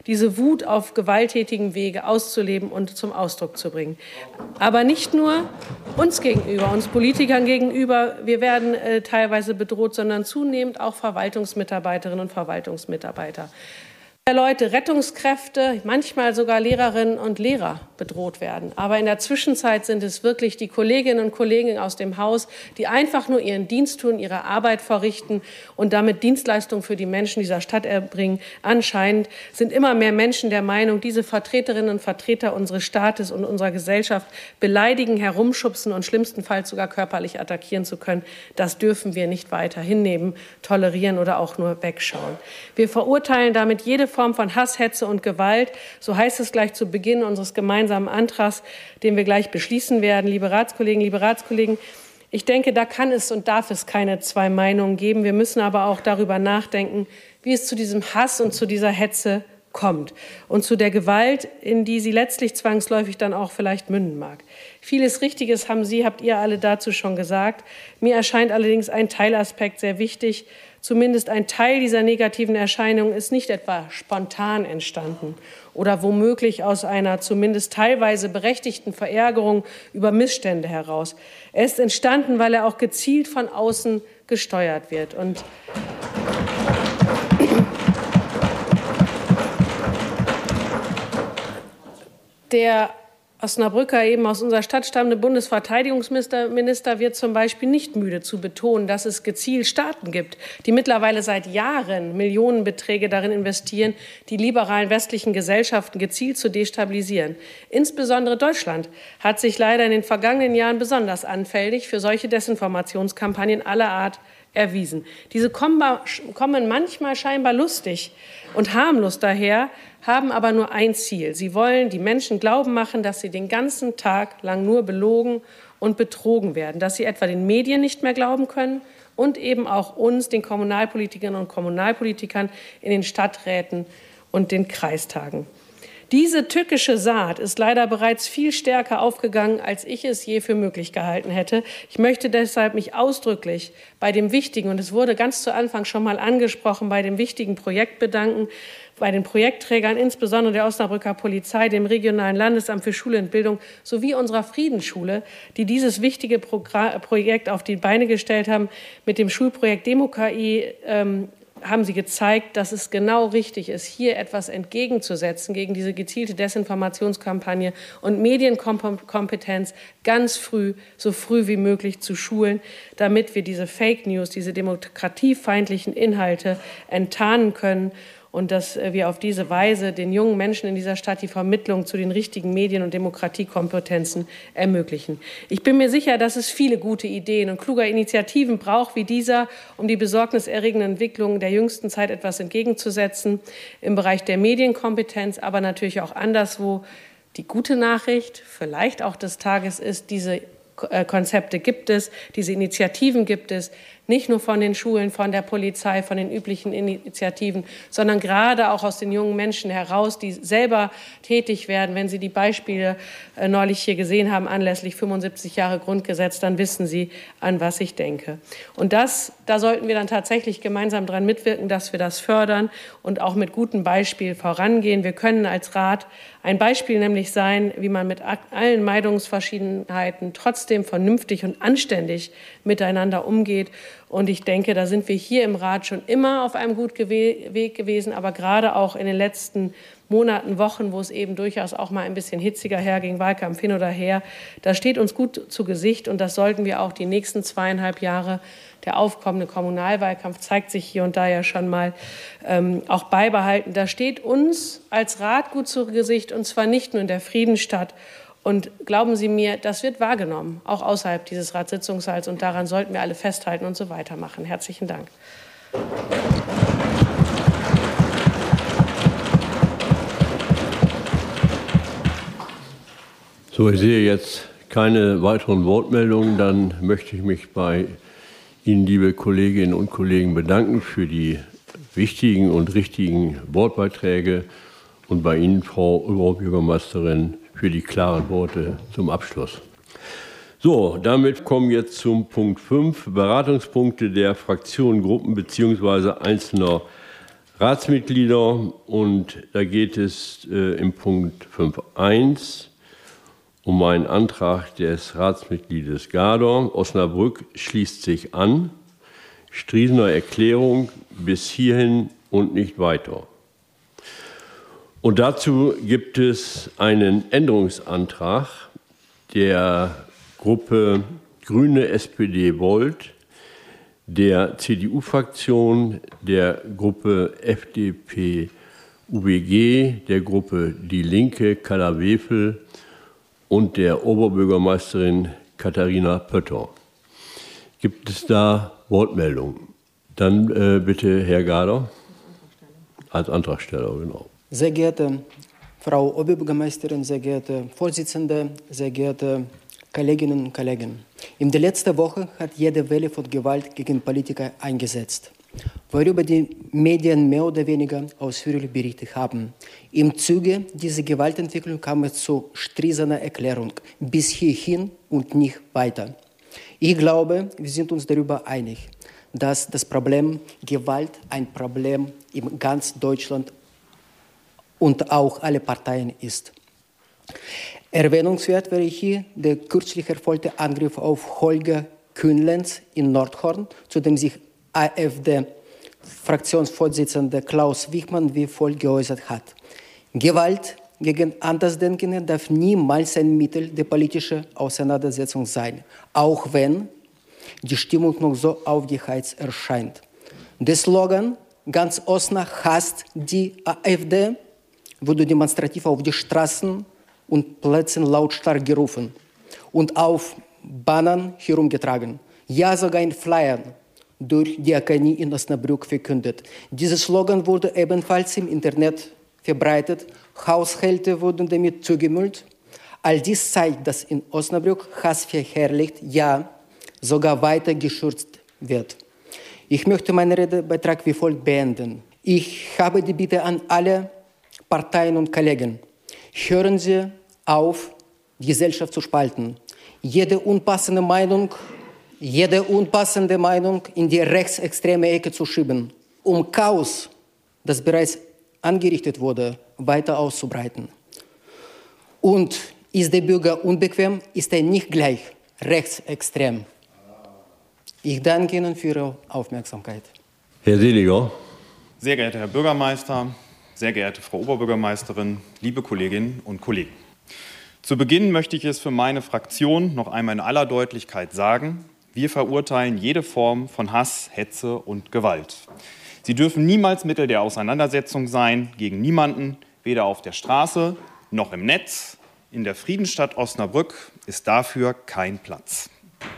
diese Wut auf gewalttätigem Wege auszuleben und zum Ausdruck zu bringen. Aber nicht nur uns gegenüber, uns Politikern gegenüber, wir werden teilweise bedroht, sondern zunehmend auch Verwaltungsmitarbeiterinnen und Verwaltungsmitarbeiter. Leute, Rettungskräfte, manchmal sogar Lehrerinnen und Lehrer bedroht werden. Aber in der Zwischenzeit sind es wirklich die Kolleginnen und Kollegen aus dem Haus, die einfach nur ihren Dienst tun, ihre Arbeit verrichten und damit Dienstleistungen für die Menschen dieser Stadt erbringen. Anscheinend sind immer mehr Menschen der Meinung, diese Vertreterinnen und Vertreter unseres Staates und unserer Gesellschaft beleidigen, herumschubsen und schlimmstenfalls sogar körperlich attackieren zu können. Das dürfen wir nicht weiter hinnehmen, tolerieren oder auch nur wegschauen. Wir verurteilen damit jede Form von Hass, Hetze und Gewalt. So heißt es gleich zu Beginn unseres gemeinsamen Antrags, den wir gleich beschließen werden. Liebe Ratskollegen, ich denke, da kann es und darf es keine zwei Meinungen geben. Wir müssen aber auch darüber nachdenken, wie es zu diesem Hass und zu dieser Hetze kommt und zu der Gewalt, in die sie letztlich zwangsläufig dann auch vielleicht münden mag. Vieles Richtiges habt ihr alle dazu schon gesagt. Mir erscheint allerdings ein Teilaspekt sehr wichtig. Zumindest ein Teil dieser negativen Erscheinungen ist nicht etwa spontan entstanden oder womöglich aus einer zumindest teilweise berechtigten Verärgerung über Missstände heraus. Er ist entstanden, weil er auch gezielt von außen gesteuert wird. Und der Osnabrücker, eben aus unserer Stadt stammende Bundesverteidigungsminister wird zum Beispiel nicht müde zu betonen, dass es gezielt Staaten gibt, die mittlerweile seit Jahren Millionenbeträge darin investieren, die liberalen westlichen Gesellschaften gezielt zu destabilisieren. Insbesondere Deutschland hat sich leider in den vergangenen Jahren besonders anfällig für solche Desinformationskampagnen aller Art erwiesen. Diese kommen manchmal scheinbar lustig und harmlos daher, haben aber nur ein Ziel. Sie wollen die Menschen glauben machen, dass sie den ganzen Tag lang nur belogen und betrogen werden, dass sie etwa den Medien nicht mehr glauben können und eben auch uns, den Kommunalpolitikerinnen und Kommunalpolitikern in den Stadträten und den Kreistagen. Diese tückische Saat ist leider bereits viel stärker aufgegangen, als ich es je für möglich gehalten hätte. Ich möchte deshalb mich ausdrücklich bei dem wichtigen, und es wurde ganz zu Anfang schon mal angesprochen, bei dem wichtigen Projekt bedanken, bei den Projektträgern, insbesondere der Osnabrücker Polizei, dem Regionalen Landesamt für Schule und Bildung sowie unserer Friedensschule, die dieses wichtige Projekt auf die Beine gestellt haben. Mit dem Schulprojekt Demo-KI haben sie gezeigt, dass es genau richtig ist, hier etwas entgegenzusetzen gegen diese gezielte Desinformationskampagne und Medienkompetenz ganz früh, so früh wie möglich zu schulen, damit wir diese Fake News, diese demokratiefeindlichen Inhalte enttarnen können und dass wir auf diese Weise den jungen Menschen in dieser Stadt die Vermittlung zu den richtigen Medien- und Demokratiekompetenzen ermöglichen. Ich bin mir sicher, dass es viele gute Ideen und kluge Initiativen braucht wie dieser, um die besorgniserregenden Entwicklungen der jüngsten Zeit etwas entgegenzusetzen im Bereich der Medienkompetenz, aber natürlich auch anderswo. Die gute Nachricht, vielleicht auch des Tages, ist, diese Konzepte gibt es, diese Initiativen gibt es, nicht nur von den Schulen, von der Polizei, von den üblichen Initiativen, sondern gerade auch aus den jungen Menschen heraus, die selber tätig werden. Wenn Sie die Beispiele neulich hier gesehen haben, anlässlich 75 Jahre Grundgesetz, dann wissen Sie, an was ich denke. Und da sollten wir dann tatsächlich gemeinsam daran mitwirken, dass wir das fördern und auch mit gutem Beispiel vorangehen. Wir können als Rat ein Beispiel nämlich sein, wie man mit allen Meinungsverschiedenheiten trotzdem vernünftig und anständig miteinander umgeht. Und ich denke, da sind wir hier im Rat schon immer auf einem guten Weg gewesen, aber gerade auch in den letzten Monaten, Wochen, wo es eben durchaus auch mal ein bisschen hitziger herging, Wahlkampf hin oder her, da steht uns gut zu Gesicht und das sollten wir auch die nächsten 2,5 Jahre, der aufkommende Kommunalwahlkampf zeigt sich hier und da ja schon mal, auch beibehalten. Da steht uns als Rat gut zu Gesicht und zwar nicht nur in der Friedensstadt. Und glauben Sie mir, das wird wahrgenommen, auch außerhalb dieses Ratssitzungssaals. Und daran sollten wir alle festhalten und so weitermachen. Herzlichen Dank. So, ich sehe jetzt keine weiteren Wortmeldungen. Dann möchte ich mich bei Ihnen, liebe Kolleginnen und Kollegen, bedanken für die wichtigen und richtigen Wortbeiträge und bei Ihnen, Frau Oberbürgermeisterin, für die klaren Worte zum Abschluss. So, damit kommen wir jetzt zum Punkt 5, Beratungspunkte der Fraktionen, Gruppen bzw. einzelner Ratsmitglieder, und da geht es im Punkt 5.1 um einen Antrag des Ratsmitgliedes Gader. Osnabrück schließt sich an. Striesener Erklärung bis hierhin und nicht weiter. Und dazu gibt es einen Änderungsantrag der Gruppe Grüne SPD Volt, der CDU-Fraktion, der Gruppe FDP UWG, der Gruppe Die Linke Kaller-Wefel und der Oberbürgermeisterin Katharina Pötter. Gibt es da Wortmeldungen? Dann bitte Herr Gader als Antragsteller, genau. Sehr geehrte Frau Oberbürgermeisterin, sehr geehrte Vorsitzende, sehr geehrte Kolleginnen und Kollegen. In der letzten Woche hat jede Welle von Gewalt gegen Politiker eingesetzt, worüber die Medien mehr oder weniger ausführlich berichtet haben. Im Zuge dieser Gewaltentwicklung kam es zu Striesener Erklärung, bis hierhin und nicht weiter. Ich glaube, wir sind uns darüber einig, dass das Problem Gewalt ein Problem in ganz Deutschland und auch alle Parteien ist. Erwähnungswert wäre hier der kürzlich erfolgte Angriff auf Holger Kühnlenz in Nordhorn, zu dem sich AfD-Fraktionsvorsitzender Klaus Wichmann wie folgt geäußert hat. Gewalt gegen Andersdenkende darf niemals ein Mittel der politischen Auseinandersetzung sein, auch wenn die Stimmung noch so aufgeheizt erscheint. Der Slogan „Ganz Osnach hasst die AfD“ wurde demonstrativ auf die Straßen und Plätzen lautstark gerufen und auf Bannern herumgetragen. Ja, sogar in Flyern durch Diakonie in Osnabrück verkündet. Dieser Slogan wurde ebenfalls im Internet verbreitet. Haushalte wurden damit zugemüllt. All dies zeigt, dass in Osnabrück Hass verherrlicht, ja, sogar weiter geschürzt wird. Ich möchte meinen Redebeitrag wie folgt beenden. Ich habe die Bitte an alle Parteien und Kollegen: Hören Sie auf, die Gesellschaft zu spalten. Jede unpassende Meinung in die rechtsextreme Ecke zu schieben, um Chaos, das bereits angerichtet wurde, weiter auszubreiten. Und ist der Bürger unbequem, ist er nicht gleich rechtsextrem. Ich danke Ihnen für Ihre Aufmerksamkeit. Herr Seliger. Sehr geehrter Herr Bürgermeister, sehr geehrte Frau Oberbürgermeisterin, liebe Kolleginnen und Kollegen. Zu Beginn möchte ich es für meine Fraktion noch einmal in aller Deutlichkeit sagen: Wir verurteilen jede Form von Hass, Hetze und Gewalt. Sie dürfen niemals Mittel der Auseinandersetzung sein, gegen niemanden, weder auf der Straße noch im Netz. In der Friedensstadt Osnabrück ist dafür kein Platz.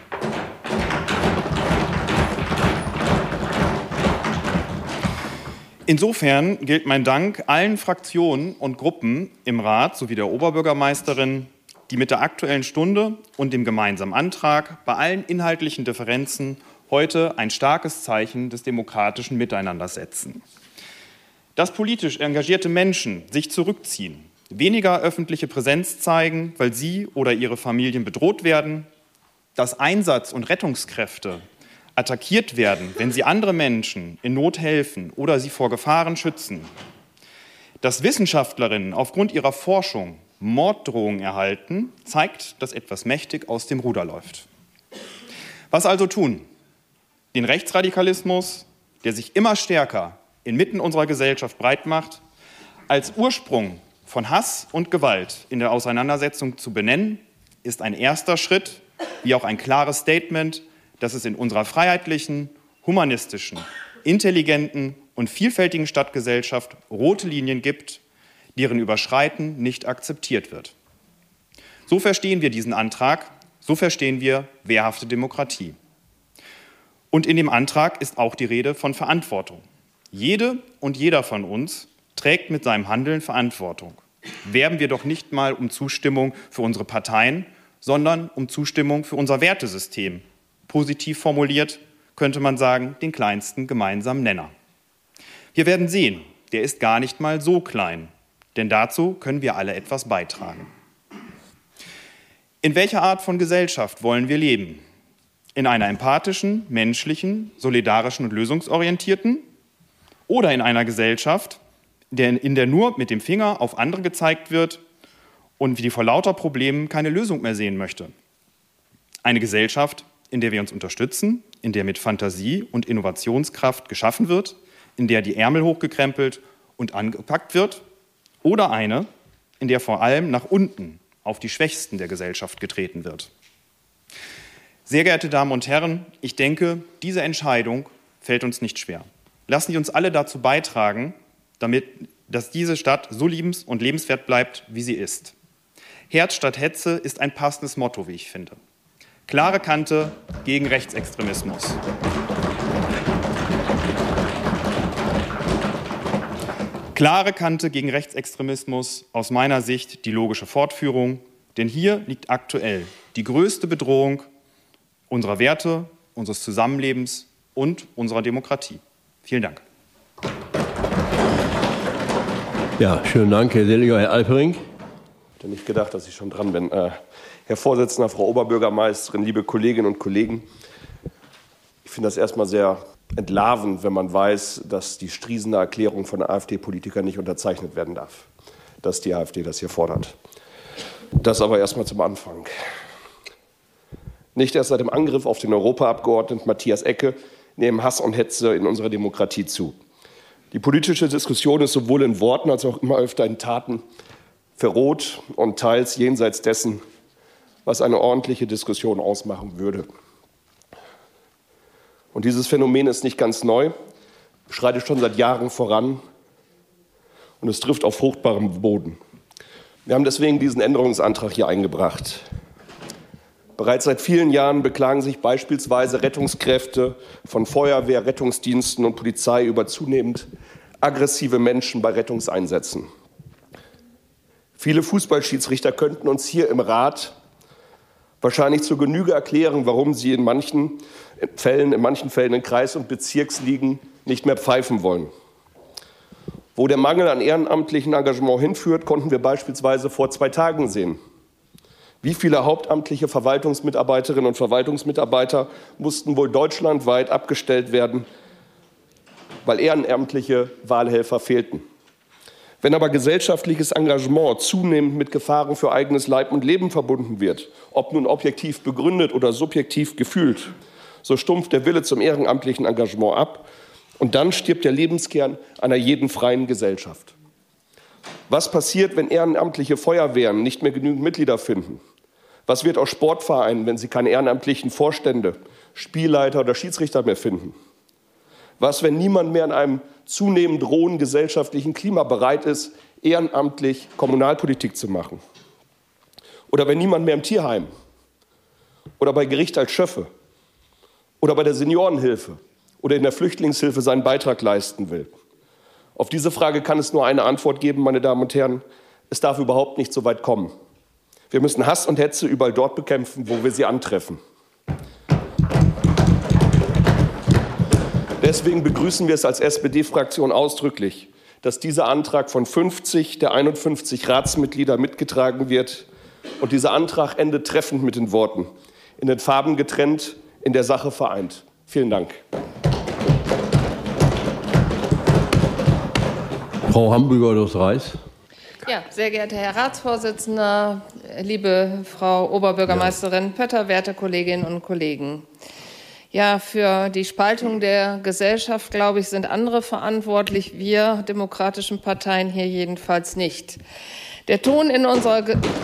Insofern gilt mein Dank allen Fraktionen und Gruppen im Rat sowie der Oberbürgermeisterin, die mit der Aktuellen Stunde und dem gemeinsamen Antrag bei allen inhaltlichen Differenzen heute ein starkes Zeichen des demokratischen Miteinanders setzen. Dass politisch engagierte Menschen sich zurückziehen, weniger öffentliche Präsenz zeigen, weil sie oder ihre Familien bedroht werden, dass Einsatz- und Rettungskräfte attackiert werden, wenn sie andere Menschen in Not helfen oder sie vor Gefahren schützen, dass Wissenschaftlerinnen aufgrund ihrer Forschung Morddrohungen erhalten, zeigt, dass etwas mächtig aus dem Ruder läuft. Was also tun? Den Rechtsradikalismus, der sich immer stärker inmitten unserer Gesellschaft breit macht, als Ursprung von Hass und Gewalt in der Auseinandersetzung zu benennen, ist ein erster Schritt, wie auch ein klares Statement, dass es in unserer freiheitlichen, humanistischen, intelligenten und vielfältigen Stadtgesellschaft rote Linien gibt, deren Überschreiten nicht akzeptiert wird. So verstehen wir diesen Antrag, so verstehen wir wehrhafte Demokratie. Und in dem Antrag ist auch die Rede von Verantwortung. Jede und jeder von uns trägt mit seinem Handeln Verantwortung. Werben wir doch nicht mal um Zustimmung für unsere Parteien, sondern um Zustimmung für unser Wertesystem. Positiv formuliert könnte man sagen, den kleinsten gemeinsamen Nenner. Wir werden sehen, der ist gar nicht mal so klein, denn dazu können wir alle etwas beitragen. In welcher Art von Gesellschaft wollen wir leben? In einer empathischen, menschlichen, solidarischen und lösungsorientierten Oder in einer Gesellschaft, in der nur mit dem Finger auf andere gezeigt wird und die vor lauter Problemen keine Lösung mehr sehen möchte. Eine Gesellschaft, in der wir uns unterstützen, in der mit Fantasie und Innovationskraft geschaffen wird, in der die Ärmel hochgekrempelt und angepackt wird. Oder eine, in der vor allem nach unten auf die Schwächsten der Gesellschaft getreten wird. Sehr geehrte Damen und Herren, ich denke, diese Entscheidung fällt uns nicht schwer. Lassen Sie uns alle dazu beitragen, dass diese Stadt so liebens- und lebenswert bleibt, wie sie ist. Herz statt Hetze ist ein passendes Motto, wie ich finde. Klare Kante gegen Rechtsextremismus. Klare Kante gegen Rechtsextremismus, aus meiner Sicht die logische Fortführung, denn hier liegt aktuell die größte Bedrohung unserer Werte, unseres Zusammenlebens und unserer Demokratie. Vielen Dank. Ja, schönen Dank, Herr Seliger. Herr Alpering. Ich hätte nicht gedacht, dass ich schon dran bin. Herr Vorsitzender, Frau Oberbürgermeisterin, liebe Kolleginnen und Kollegen, ich finde das erstmal sehr entlarvend, wenn man weiß, dass die Striesener Erklärung von AfD-Politikern nicht unterzeichnet werden darf, dass die AfD das hier fordert. Das aber erstmal zum Anfang. Nicht erst seit dem Angriff auf den Europaabgeordneten Matthias Ecke nehmen Hass und Hetze in unserer Demokratie zu. Die politische Diskussion ist sowohl in Worten als auch immer öfter in Taten verroht und teils jenseits dessen, was eine ordentliche Diskussion ausmachen würde. Und dieses Phänomen ist nicht ganz neu, schreitet schon seit Jahren voran und es trifft auf fruchtbarem Boden. Wir haben deswegen diesen Änderungsantrag hier eingebracht. Bereits seit vielen Jahren beklagen sich beispielsweise Rettungskräfte von Feuerwehr, Rettungsdiensten und Polizei über zunehmend aggressive Menschen bei Rettungseinsätzen. Viele Fußballschiedsrichter könnten uns hier im Rat wahrscheinlich zur Genüge erklären, warum sie in manchen Fällen in Kreis- und Bezirksligen nicht mehr pfeifen wollen. Wo der Mangel an ehrenamtlichem Engagement hinführt, konnten wir beispielsweise vor 2 Tagen sehen. Wie viele hauptamtliche Verwaltungsmitarbeiterinnen und Verwaltungsmitarbeiter mussten wohl deutschlandweit abgestellt werden, weil ehrenamtliche Wahlhelfer fehlten? Wenn aber gesellschaftliches Engagement zunehmend mit Gefahren für eigenes Leib und Leben verbunden wird, ob nun objektiv begründet oder subjektiv gefühlt, so stumpft der Wille zum ehrenamtlichen Engagement ab und dann stirbt der Lebenskern einer jeden freien Gesellschaft. Was passiert, wenn ehrenamtliche Feuerwehren nicht mehr genügend Mitglieder finden? Was wird aus Sportvereinen, wenn sie keine ehrenamtlichen Vorstände, Spielleiter oder Schiedsrichter mehr finden? Was, wenn niemand mehr in einem zunehmend rohen gesellschaftlichen Klima bereit ist, ehrenamtlich Kommunalpolitik zu machen? Oder wenn niemand mehr im Tierheim oder bei Gericht als Schöffe oder bei der Seniorenhilfe oder in der Flüchtlingshilfe seinen Beitrag leisten will? Auf diese Frage kann es nur eine Antwort geben, meine Damen und Herren. Es darf überhaupt nicht so weit kommen. Wir müssen Hass und Hetze überall dort bekämpfen, wo wir sie antreffen. Deswegen begrüßen wir es als SPD-Fraktion ausdrücklich, dass dieser Antrag von 50 der 51 Ratsmitglieder mitgetragen wird. Und dieser Antrag endet treffend mit den Worten: in den Farben getrennt, in der Sache vereint. Vielen Dank. Frau Hamburger-Doss-Reis. Ja, sehr geehrter Herr Ratsvorsitzender, liebe Frau Oberbürgermeisterin Pötter, werte Kolleginnen und Kollegen. Ja, für die Spaltung der Gesellschaft, glaube ich, sind andere verantwortlich, wir demokratischen Parteien hier jedenfalls nicht. Der Ton in unserer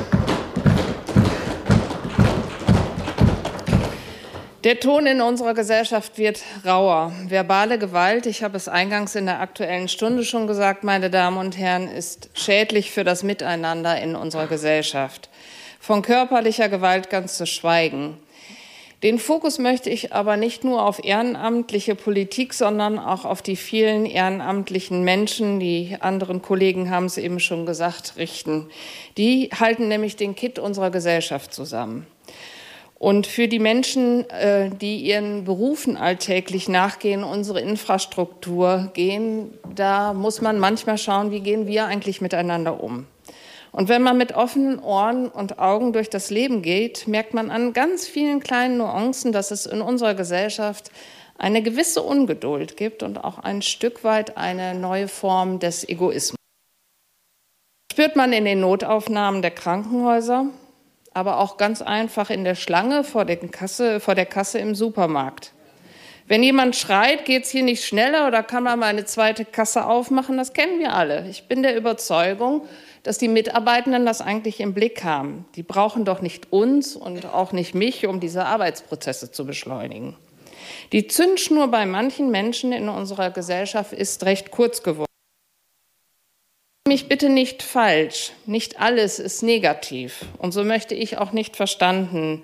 Gesellschaft wird rauer. Verbale Gewalt, ich habe es eingangs in der Aktuellen Stunde schon gesagt, meine Damen und Herren, ist schädlich für das Miteinander in unserer Gesellschaft. Von körperlicher Gewalt ganz zu schweigen. Den Fokus möchte ich aber nicht nur auf ehrenamtliche Politik, sondern auch auf die vielen ehrenamtlichen Menschen, die anderen Kollegen haben es eben schon gesagt, richten. Die halten nämlich den Kitt unserer Gesellschaft zusammen. Und für die Menschen, die ihren Berufen alltäglich nachgehen, unsere Infrastruktur gehen, da muss man manchmal schauen, wie gehen wir eigentlich miteinander um. Und wenn man mit offenen Ohren und Augen durch das Leben geht, merkt man an ganz vielen kleinen Nuancen, dass es in unserer Gesellschaft eine gewisse Ungeduld gibt und auch ein Stück weit eine neue Form des Egoismus. Das spürt man in den Notaufnahmen der Krankenhäuser, aber auch ganz einfach in der Schlange vor der Kasse im Supermarkt. Wenn jemand schreit, geht es hier nicht schneller oder kann man mal eine zweite Kasse aufmachen, das kennen wir alle. Ich bin der Überzeugung, dass die Mitarbeitenden das eigentlich im Blick haben. Die brauchen doch nicht uns und auch nicht mich, um diese Arbeitsprozesse zu beschleunigen. Die Zündschnur bei manchen Menschen in unserer Gesellschaft ist recht kurz geworden. Mich bitte nicht falsch, nicht alles ist negativ und so möchte ich es auch nicht verstanden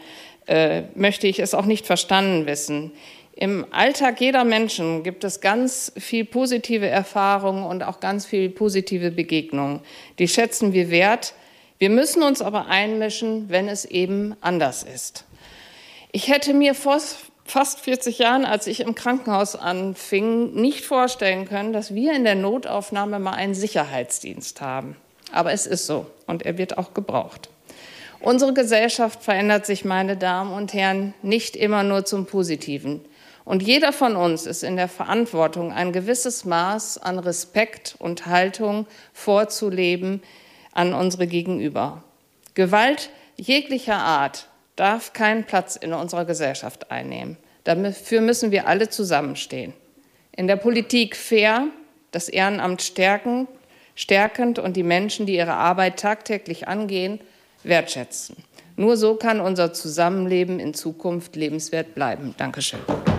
wissen. Im Alltag jeder Menschen gibt es ganz viel positive Erfahrungen und auch ganz viel positive Begegnungen. Die schätzen wir wert. Wir müssen uns aber einmischen, wenn es eben anders ist. Ich hätte mir vor fast 40 Jahren, als ich im Krankenhaus anfing, nicht vorstellen können, dass wir in der Notaufnahme mal einen Sicherheitsdienst haben. Aber es ist so und er wird auch gebraucht. Unsere Gesellschaft verändert sich, meine Damen und Herren, nicht immer nur zum Positiven. Und jeder von uns ist in der Verantwortung, ein gewisses Maß an Respekt und Haltung vorzuleben an unsere Gegenüber. Gewalt jeglicher Art darf keinen Platz in unserer Gesellschaft einnehmen. Dafür müssen wir alle zusammenstehen. In der Politik fair, das Ehrenamt stärkend und die Menschen, die ihre Arbeit tagtäglich angehen, wertschätzen. Nur so kann unser Zusammenleben in Zukunft lebenswert bleiben. Dankeschön.